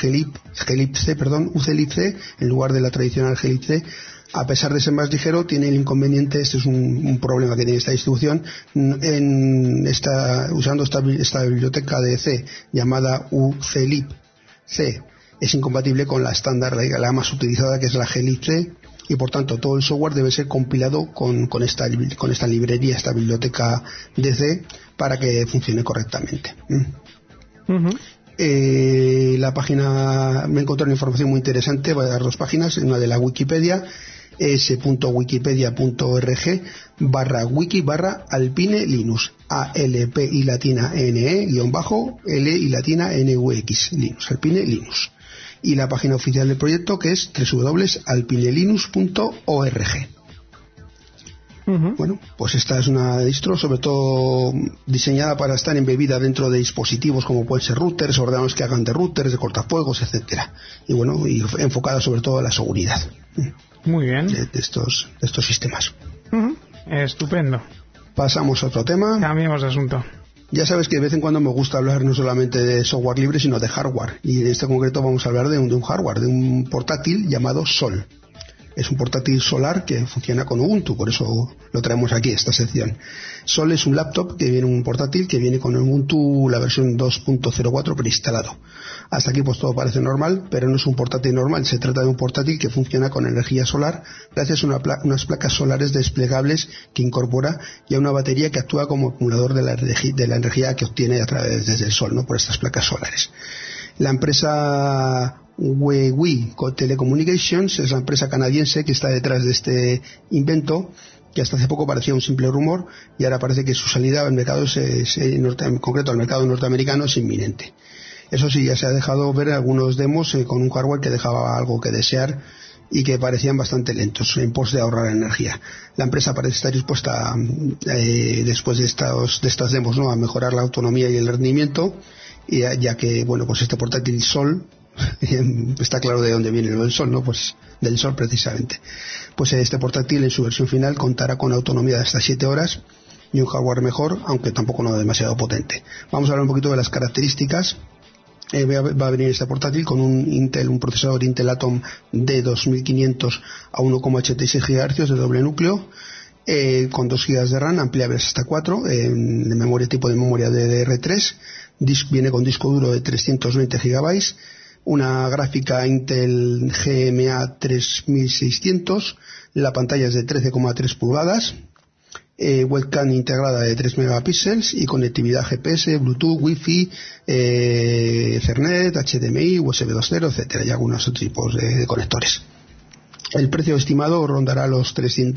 Speaker 6: UCLibC, en lugar de la tradicional glibc. A pesar de ser más ligero, tiene el inconveniente, este es un problema que tiene esta distribución, usando esta biblioteca de C llamada UCLibC, es incompatible con la estándar, la más utilizada, que es la glibc, y por tanto todo el software debe ser compilado con esta librería, esta biblioteca de C, para que funcione correctamente. La página, me encontré una información muy interesante, voy a dar 2 páginas, una de la Wikipedia, s.wikipedia.org/wiki/Alpine Linux, ALP y latina NE _L y latina NUX Linux, Alpine Linux. y la página oficial del proyecto, que es www.alpinelinux.org. Bueno, pues esta es una distro sobre todo diseñada para estar embebida dentro de dispositivos como pueden ser routers, ordenadores que hagan de routers, de cortafuegos, etcétera. Y bueno, y enfocada sobre todo a la seguridad.
Speaker 3: Muy bien.
Speaker 6: De estos sistemas.
Speaker 3: Estupendo.
Speaker 6: Pasamos a otro tema.
Speaker 3: Cambiemos de asunto.
Speaker 6: Ya sabes que de vez en cuando me gusta hablar no solamente de software libre, sino de hardware. Y en este concreto vamos a hablar de un hardware, de un portátil llamado Sol. Es un portátil solar que funciona con Ubuntu, por eso lo traemos aquí, esta sección. Sol es un laptop que viene, un portátil que viene con Ubuntu, la versión 2.04 preinstalado. Hasta aquí pues todo parece normal, pero no es un portátil normal, se trata de un portátil que funciona con energía solar gracias a unas placas solares desplegables que incorpora y a una batería que actúa como acumulador de la energía que obtiene a través desde el sol, ¿no? Por estas placas solares. La empresa Huawei Telecommunications es la empresa canadiense que está detrás de este invento, que hasta hace poco parecía un simple rumor y ahora parece que su salida al mercado, en concreto al mercado norteamericano, es inminente. Eso sí, ya se ha dejado ver algunos demos con un hardware que dejaba algo que desear y que parecían bastante lentos en pos de ahorrar energía. La empresa parece estar dispuesta después de estas demos, ¿no?, a mejorar la autonomía y el rendimiento, y ya que bueno, pues este portátil Sol está claro de dónde viene el sol, ¿no? Pues del sol precisamente. Pues este portátil en su versión final contará con autonomía de hasta 7 horas y un hardware mejor, aunque tampoco no demasiado potente. Vamos a hablar un poquito de las características. Va a venir este portátil con un procesador Intel Atom D2500 a 1,86 GHz de doble núcleo, con 2 GB de RAM ampliables hasta 4, de memoria tipo de memoria DDR3, viene con disco duro de 320 GB, una gráfica Intel GMA 3600, la pantalla es de 13,3 pulgadas, webcam integrada de 3 megapíxeles y conectividad GPS, Bluetooth, Wi-Fi, Ethernet, HDMI, USB 2.0, etcétera, y algunos otros tipos de conectores. El precio estimado rondará los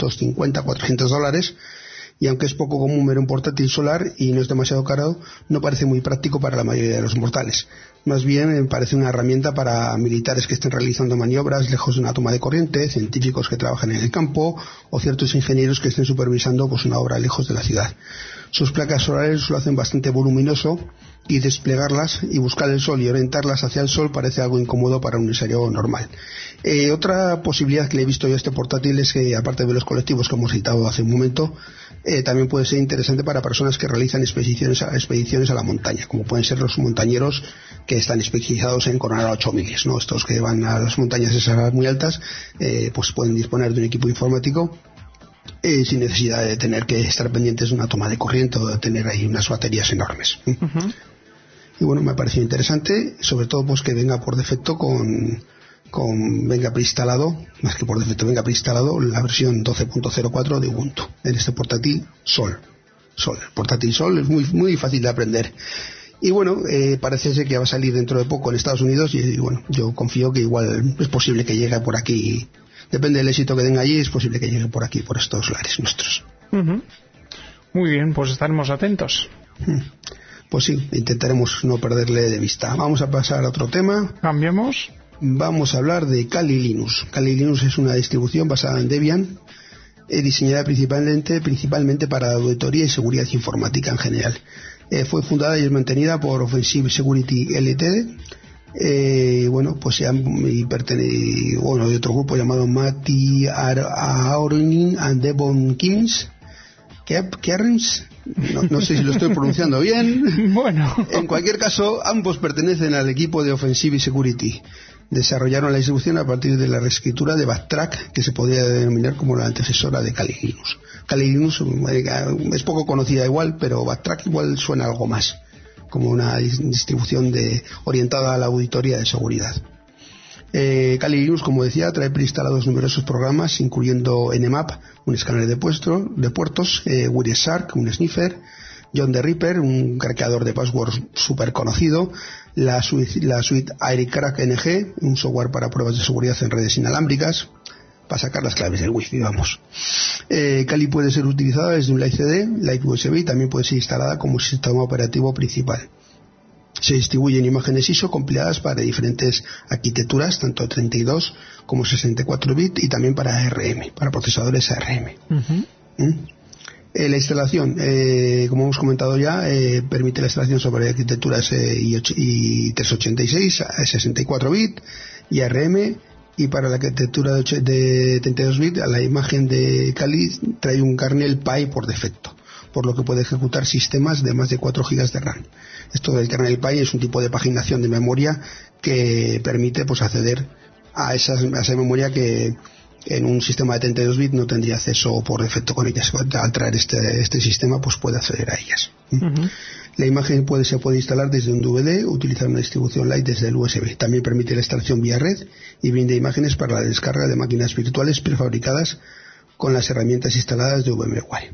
Speaker 6: $350-400, y aunque es poco común ver un portátil solar y no es demasiado caro, no parece muy práctico para la mayoría de los mortales. Más bien parece una herramienta para militares que estén realizando maniobras lejos de una toma de corriente, científicos que trabajan en el campo o ciertos ingenieros que estén supervisando pues una obra lejos de la ciudad. Sus placas solares lo hacen bastante voluminoso y desplegarlas y buscar el sol y orientarlas hacia el sol parece algo incómodo para un usuario normal. Otra posibilidad que le he visto yo a este portátil es que, aparte de los colectivos que hemos citado hace un momento, también puede ser interesante para personas que realizan expediciones a la montaña, como pueden ser los montañeros que están especializados en coronar a 8000, ¿no? Estos que van a las montañas esas muy altas, pues pueden disponer de un equipo informático sin necesidad de tener que estar pendientes de una toma de corriente o de tener ahí unas baterías enormes. Y bueno, me ha parecido interesante, sobre todo pues que venga por defecto venga preinstalado, más que por defecto, venga preinstalado la versión 12.04 de Ubuntu en este portátil Sol. El portátil Sol es muy fácil de aprender. Y bueno, parece ser que va a salir dentro de poco en Estados Unidos y bueno, yo confío que igual es posible que llegue por aquí. Depende del éxito que tenga allí, es posible que llegue por aquí, por estos lares nuestros.
Speaker 3: Muy bien, pues estaremos atentos.
Speaker 6: Pues sí, intentaremos no perderle de vista. Vamos a pasar a otro tema.
Speaker 3: ¿Cambiamos?
Speaker 6: Vamos a hablar de Kali Linux. Kali Linux es una distribución basada en Debian, diseñada principalmente para auditoría y seguridad informática en general. Fue fundada y es mantenida por Offensive Security Ltd. Bueno, pues de otro grupo llamado Matti Aronin and Devon Kims. No sé si lo estoy pronunciando bien.
Speaker 3: Bueno.
Speaker 6: En cualquier caso, ambos pertenecen al equipo de Offensive Security. Desarrollaron la distribución a partir de la reescritura de Backtrack, que se podría denominar como la antecesora de Kali Linux. Kali Linux es poco conocida igual, pero Backtrack igual suena algo más, como una distribución orientada a la auditoría de seguridad. Kali Linux, como decía, trae preinstalados numerosos programas, incluyendo Nmap, un escáner de puertos, Wireshark, un sniffer, John the Ripper, un craqueador de passwords súper conocido, la suite AirCrack NG, un software para pruebas de seguridad en redes inalámbricas, para sacar las claves del wifi, vamos. Kali puede ser utilizada desde un Light CD, Light USB, y también puede ser instalada como sistema operativo principal. Se distribuyen imágenes ISO compiladas para diferentes arquitecturas, tanto 32 como 64 bits, y también para ARM, para procesadores ARM. La instalación, como hemos comentado ya, permite la instalación sobre arquitecturas i386 a 64 bits y ARM, y para la arquitectura de 32 bits la imagen de Kali trae un kernel Pi por defecto, por lo que puede ejecutar sistemas de más de 4 GB de RAM. Esto del kernel Pi es un tipo de paginación de memoria que permite pues acceder a esa memoria que en un sistema de 32 bits no tendría acceso por defecto con ellas. Al traer este sistema pues puede acceder a ellas. La imagen se puede instalar desde un DVD, utilizar una distribución Lite desde el USB. También permite la instalación vía red y brinda imágenes para la descarga de máquinas virtuales prefabricadas con las herramientas instaladas de VMware.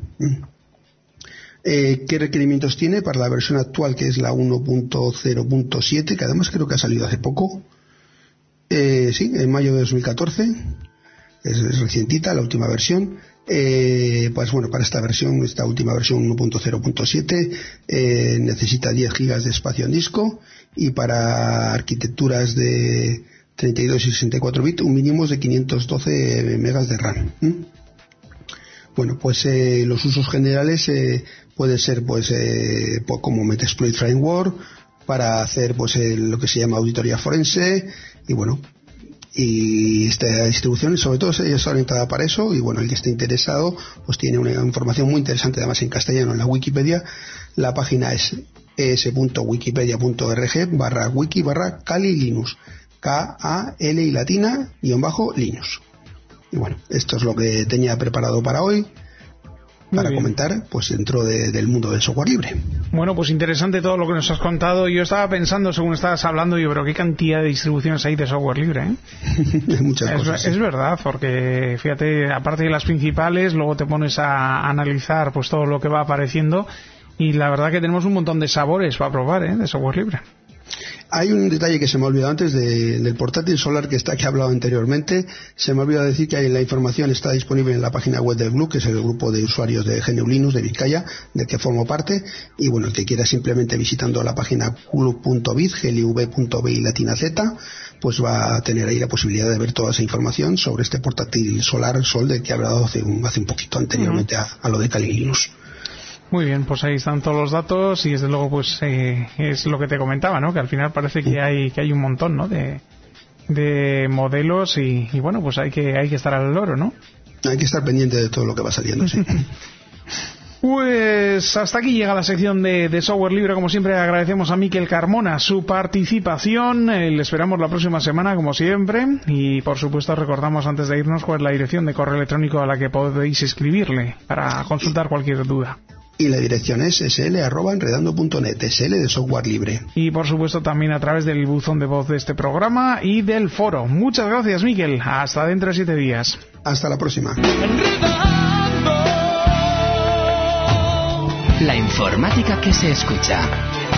Speaker 6: ¿Qué requerimientos tiene para la versión actual, que es la 1.0.7, que además creo que ha salido hace poco? Sí, en mayo de 2014. Es recientita la última versión. Pues bueno, para esta última versión 1.0.7 necesita 10 GB de espacio en disco, y para arquitecturas de 32 y 64 bits un mínimo de 512 megas de RAM. Bueno, pues los usos generales pueden ser pues como Metasploit Framework para hacer pues lo que se llama auditoría forense, y bueno, y esta distribución sobre todo está orientada para eso. Y bueno, el que esté interesado pues tiene una información muy interesante además en castellano en la Wikipedia. La página es es.wikipedia.org/wiki/Kali Linux, K-A-L y latina _Linux. Y bueno, esto es lo que tenía preparado para hoy, para comentar pues dentro del mundo del software libre.
Speaker 3: Bueno, pues interesante todo lo que nos has contado. Yo estaba pensando, según estabas hablando, pero qué cantidad de distribuciones hay de software libre, ¿eh?
Speaker 6: Muchas cosas.
Speaker 3: Es verdad, porque fíjate, aparte de las principales, luego te pones a analizar pues todo lo que va apareciendo, y la verdad que tenemos un montón de sabores para probar, de software libre.
Speaker 6: Hay un detalle que se me ha olvidado antes del portátil solar que he hablado anteriormente. Se me ha olvidado decir que la información está disponible en la página web del GNU, que es el grupo de usuarios de GNU Linux de Vizcaya, del que formo parte. Y bueno, el que quiera simplemente visitando la página club.biz, glv.bi latina z, pues va a tener ahí la posibilidad de ver toda esa información sobre este portátil solar Sol del que he hablado hace un poquito anteriormente a lo de Kali Linux.
Speaker 3: Muy bien, pues ahí están todos los datos, y desde luego pues es lo que te comentaba, ¿no? Que al final parece que hay un montón, ¿no? de modelos, y bueno, pues hay que estar al loro, ¿no?
Speaker 6: Hay que estar pendiente de todo lo que va saliendo, sí.
Speaker 3: Pues hasta aquí llega la sección de software libre. Como siempre, agradecemos a Miquel Carmona su participación. Le esperamos la próxima semana, como siempre, y por supuesto recordamos antes de irnos cuál es la dirección de correo electrónico a la que podéis escribirle para consultar cualquier duda.
Speaker 6: Y la dirección es sl@enredando.net, SL de software libre.
Speaker 3: Y por supuesto también a través del buzón de voz de este programa y del foro. Muchas gracias, Miquel. Hasta dentro de 7 días.
Speaker 6: Hasta la próxima.
Speaker 2: La informática que se escucha.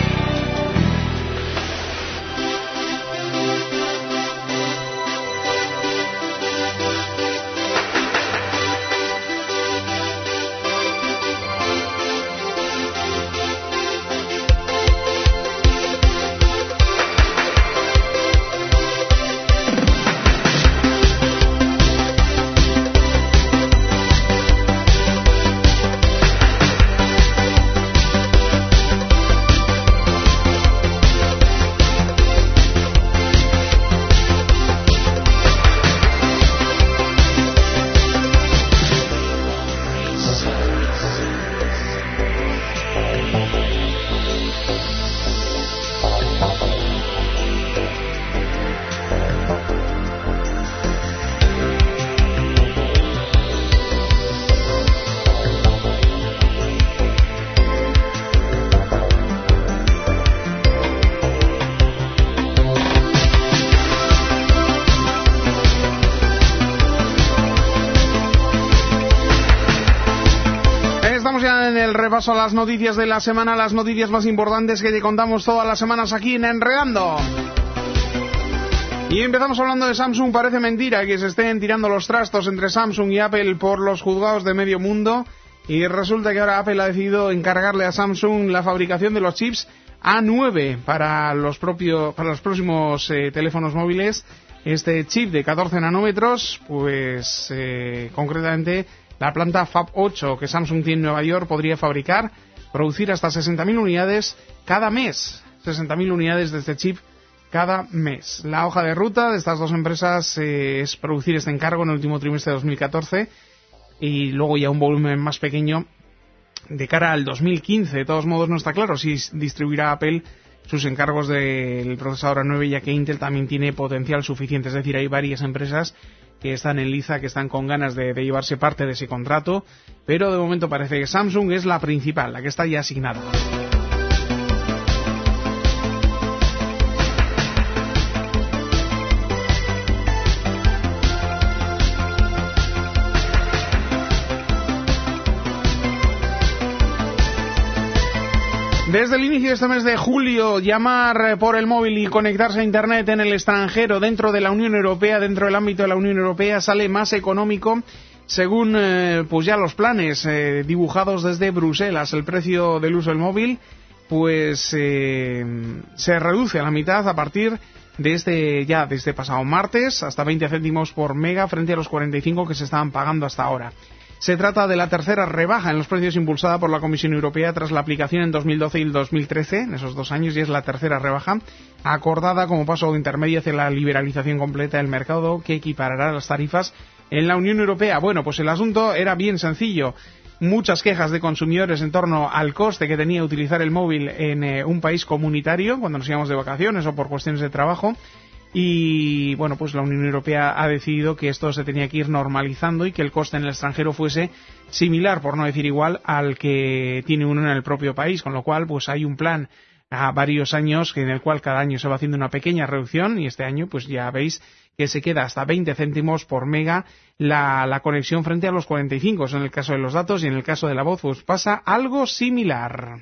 Speaker 3: Repaso a las noticias de la semana, las noticias más importantes que te contamos todas las semanas aquí en Enredando. Y empezamos hablando de Samsung. Parece mentira que se estén tirando los trastos entre Samsung y Apple por los juzgados de medio mundo, y resulta que ahora Apple ha decidido encargarle a Samsung la fabricación de los chips A9 para los próximos teléfonos móviles. Este chip de 14 nanómetros, pues concretamente la planta Fab 8 que Samsung tiene en Nueva York podría producir hasta 60.000 unidades cada mes. 60.000 unidades de este chip cada mes. La hoja de ruta de estas dos empresas es producir este encargo en el último trimestre de 2014 y luego ya un volumen más pequeño de cara al 2015. De todos modos no está claro si distribuirá Apple sus encargos del procesador A9, ya que Intel también tiene potencial suficiente. Es decir, hay varias empresas que están en liza, que están con ganas de llevarse parte de ese contrato, pero de momento parece que Samsung es la principal, la que está ya asignada. Desde el inicio de este mes de julio, llamar por el móvil y conectarse a Internet en el extranjero, dentro de la Unión Europea, dentro del ámbito de la Unión Europea, sale más económico según pues ya los planes dibujados desde Bruselas. El precio del uso del móvil pues se reduce a la mitad a partir de este pasado martes, hasta 20 céntimos por mega frente a los 45 que se estaban pagando hasta ahora. Se trata de la tercera rebaja en los precios impulsada por la Comisión Europea tras la aplicación en 2012 y 2013, en esos 2 años, y es la tercera rebaja acordada como paso intermedio hacia la liberalización completa del mercado que equiparará las tarifas en la Unión Europea. Bueno, pues el asunto era bien sencillo. Muchas quejas de consumidores en torno al coste que tenía utilizar el móvil en un país comunitario cuando nos íbamos de vacaciones o por cuestiones de trabajo. Y bueno, pues la Unión Europea ha decidido que esto se tenía que ir normalizando y que el coste en el extranjero fuese similar, por no decir igual, al que tiene uno en el propio país, con lo cual pues hay un plan a varios años en el cual cada año se va haciendo una pequeña reducción y este año pues ya veis que se queda hasta 20 céntimos por mega la conexión frente a los 45 en el caso de los datos, y en el caso de la voz pues pasa algo similar.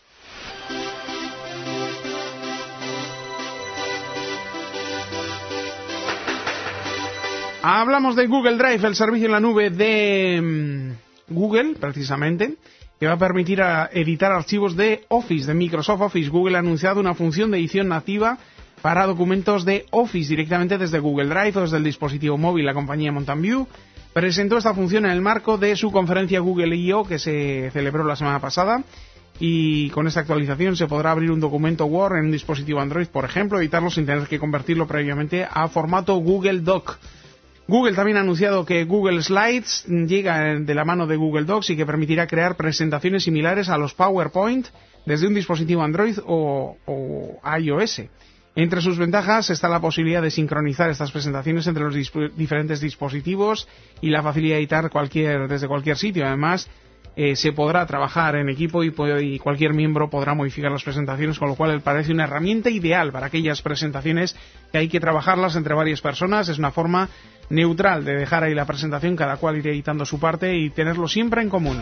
Speaker 3: Hablamos de Google Drive, el servicio en la nube de Google, precisamente, que va a permitir editar archivos de Office, de Microsoft Office. Google ha anunciado una función de edición nativa para documentos de Office directamente desde Google Drive o desde el dispositivo móvil. La compañía Mountain View presentó esta función en el marco de su conferencia Google I/O que se celebró la semana pasada. Y con esta actualización se podrá abrir un documento Word en un dispositivo Android, por ejemplo, editarlo sin tener que convertirlo previamente a formato Google Doc. Google también ha anunciado que Google Slides llega de la mano de Google Docs y que permitirá crear presentaciones similares a los PowerPoint desde un dispositivo Android o iOS. Entre sus ventajas está la posibilidad de sincronizar estas presentaciones entre los diferentes dispositivos y la facilidad de editar desde cualquier sitio. Además, se podrá trabajar en equipo y cualquier miembro podrá modificar las presentaciones, con lo cual parece una herramienta ideal para aquellas presentaciones que hay que trabajarlas entre varias personas. Es una forma neutral de dejar ahí la presentación, cada cual irá editando su parte y tenerlo siempre en común.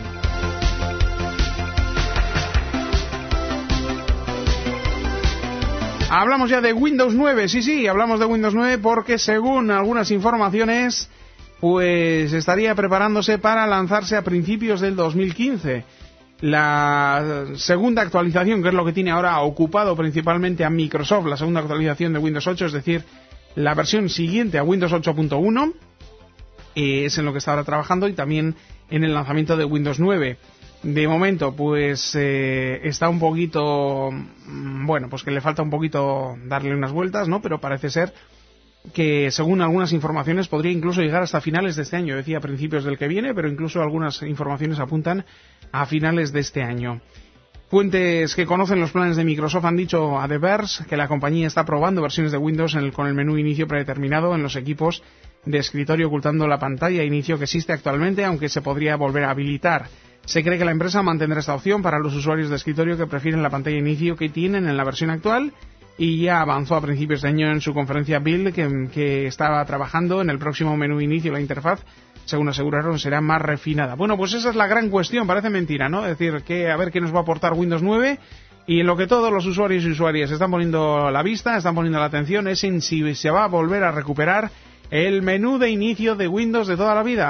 Speaker 3: Hablamos ya de Windows 9, sí, hablamos de Windows 9 porque según algunas informaciones pues estaría preparándose para lanzarse a principios del 2015. La segunda actualización, que es lo que tiene ahora ocupado principalmente a Microsoft, la segunda actualización de Windows 8, es decir, la versión siguiente a Windows 8.1, es en lo que está ahora trabajando, y también en el lanzamiento de Windows 9. De momento, pues está un poquito, bueno, pues que le falta un poquito darle unas vueltas, ¿no? Pero parece ser que, según algunas informaciones, podría incluso llegar hasta finales de este año. Decía a principios del que viene, pero incluso algunas informaciones apuntan a finales de este año. Fuentes que conocen los planes de Microsoft han dicho a The Verge que la compañía está probando versiones de Windows con el menú inicio predeterminado en los equipos de escritorio, ocultando la pantalla de inicio que existe actualmente, aunque se podría volver a habilitar. Se cree que la empresa mantendrá esta opción para los usuarios de escritorio que prefieren la pantalla de inicio que tienen en la versión actual, y ya avanzó a principios de año en su conferencia Build que estaba trabajando en el próximo menú inicio. La interfaz, según aseguraron, será más refinada. Bueno, pues esa es la gran cuestión, parece mentira, ¿no? Es decir, que a ver qué nos va a aportar Windows 9, y en lo que todos los usuarios y usuarias están poniendo la vista, están poniendo la atención, es en si se va a volver a recuperar el menú de inicio de Windows de toda la vida.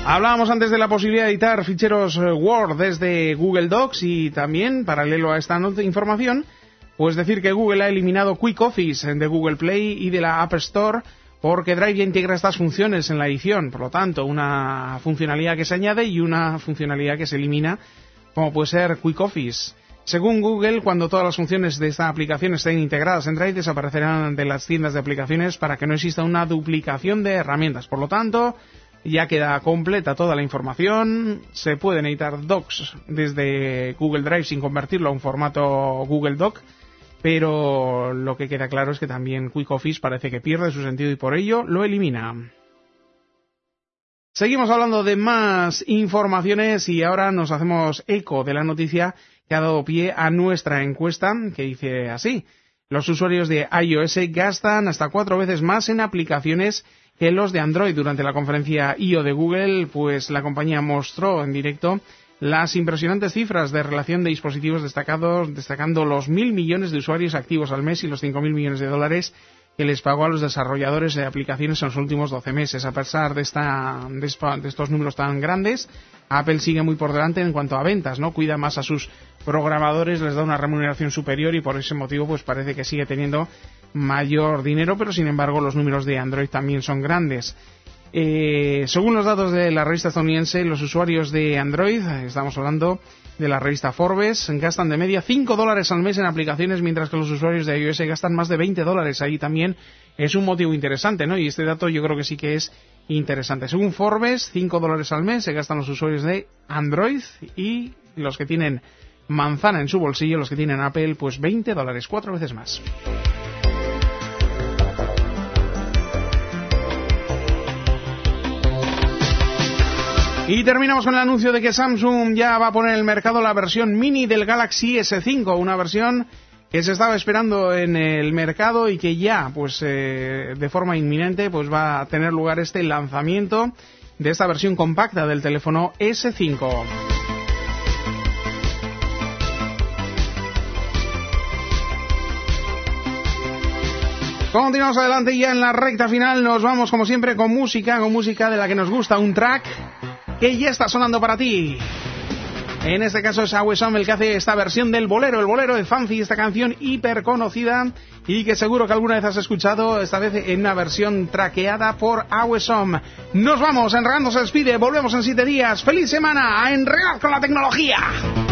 Speaker 3: Hablábamos antes de la posibilidad de editar ficheros Word desde Google Docs y también, paralelo a esta información, pues decir que Google ha eliminado Quick Office de Google Play y de la App Store porque Drive ya integra estas funciones en la edición. Por lo tanto, una funcionalidad que se añade y una funcionalidad que se elimina, como puede ser Quick Office. Según Google, cuando todas las funciones de esta aplicación estén integradas en Drive, desaparecerán de las tiendas de aplicaciones para que no exista una duplicación de herramientas. Por lo tanto, ya queda completa toda la información. Se pueden editar docs desde Google Drive sin convertirlo a un formato Google Doc, pero lo que queda claro es que también Quick Office parece que pierde su sentido y por ello lo elimina. Seguimos hablando de más informaciones y ahora nos hacemos eco de la noticia que ha dado pie a nuestra encuesta, que dice así: los usuarios de iOS gastan hasta 4 veces más en aplicaciones que los de Android. Durante la conferencia I.O. de Google, pues la compañía mostró en directo las impresionantes cifras de relación de dispositivos destacando los 1.000 millones de usuarios activos al mes y los 5.000 millones de dólares que les pagó a los desarrolladores de aplicaciones en los últimos 12 meses. A pesar de estos números tan grandes, Apple sigue muy por delante en cuanto a ventas, ¿no? Cuida más a sus programadores, les da una remuneración superior y por ese motivo pues parece que sigue teniendo mayor dinero, pero sin embargo los números de Android también son grandes. Según los datos de la revista estadounidense, los usuarios de Android, estamos hablando de la revista Forbes, gastan de media $5 al mes en aplicaciones, mientras que los usuarios de iOS gastan más de $20. Ahí también es un motivo interesante, ¿no? Y este dato yo creo que sí que es interesante. Según Forbes, $5 al mes se gastan los usuarios de Android y los que tienen manzana en su bolsillo, los que tienen Apple, pues $20, 4 veces más. Y terminamos con el anuncio de que Samsung ya va a poner en el mercado la versión mini del Galaxy S5, una versión que se estaba esperando en el mercado y que ya, pues de forma inminente, pues va a tener lugar este lanzamiento de esta versión compacta del teléfono S5. Continuamos adelante y ya en la recta final nos vamos como siempre con música de la que nos gusta, un track que ya está sonando para ti. En este caso es Awesome el que hace esta versión del bolero, el bolero de Fancy, esta canción hiper conocida y que seguro que alguna vez has escuchado, esta vez en una versión traqueada por Awesome. Nos vamos, Enredando se despide, volvemos en 7 días. ¡Feliz semana! ¡A enredar con la tecnología!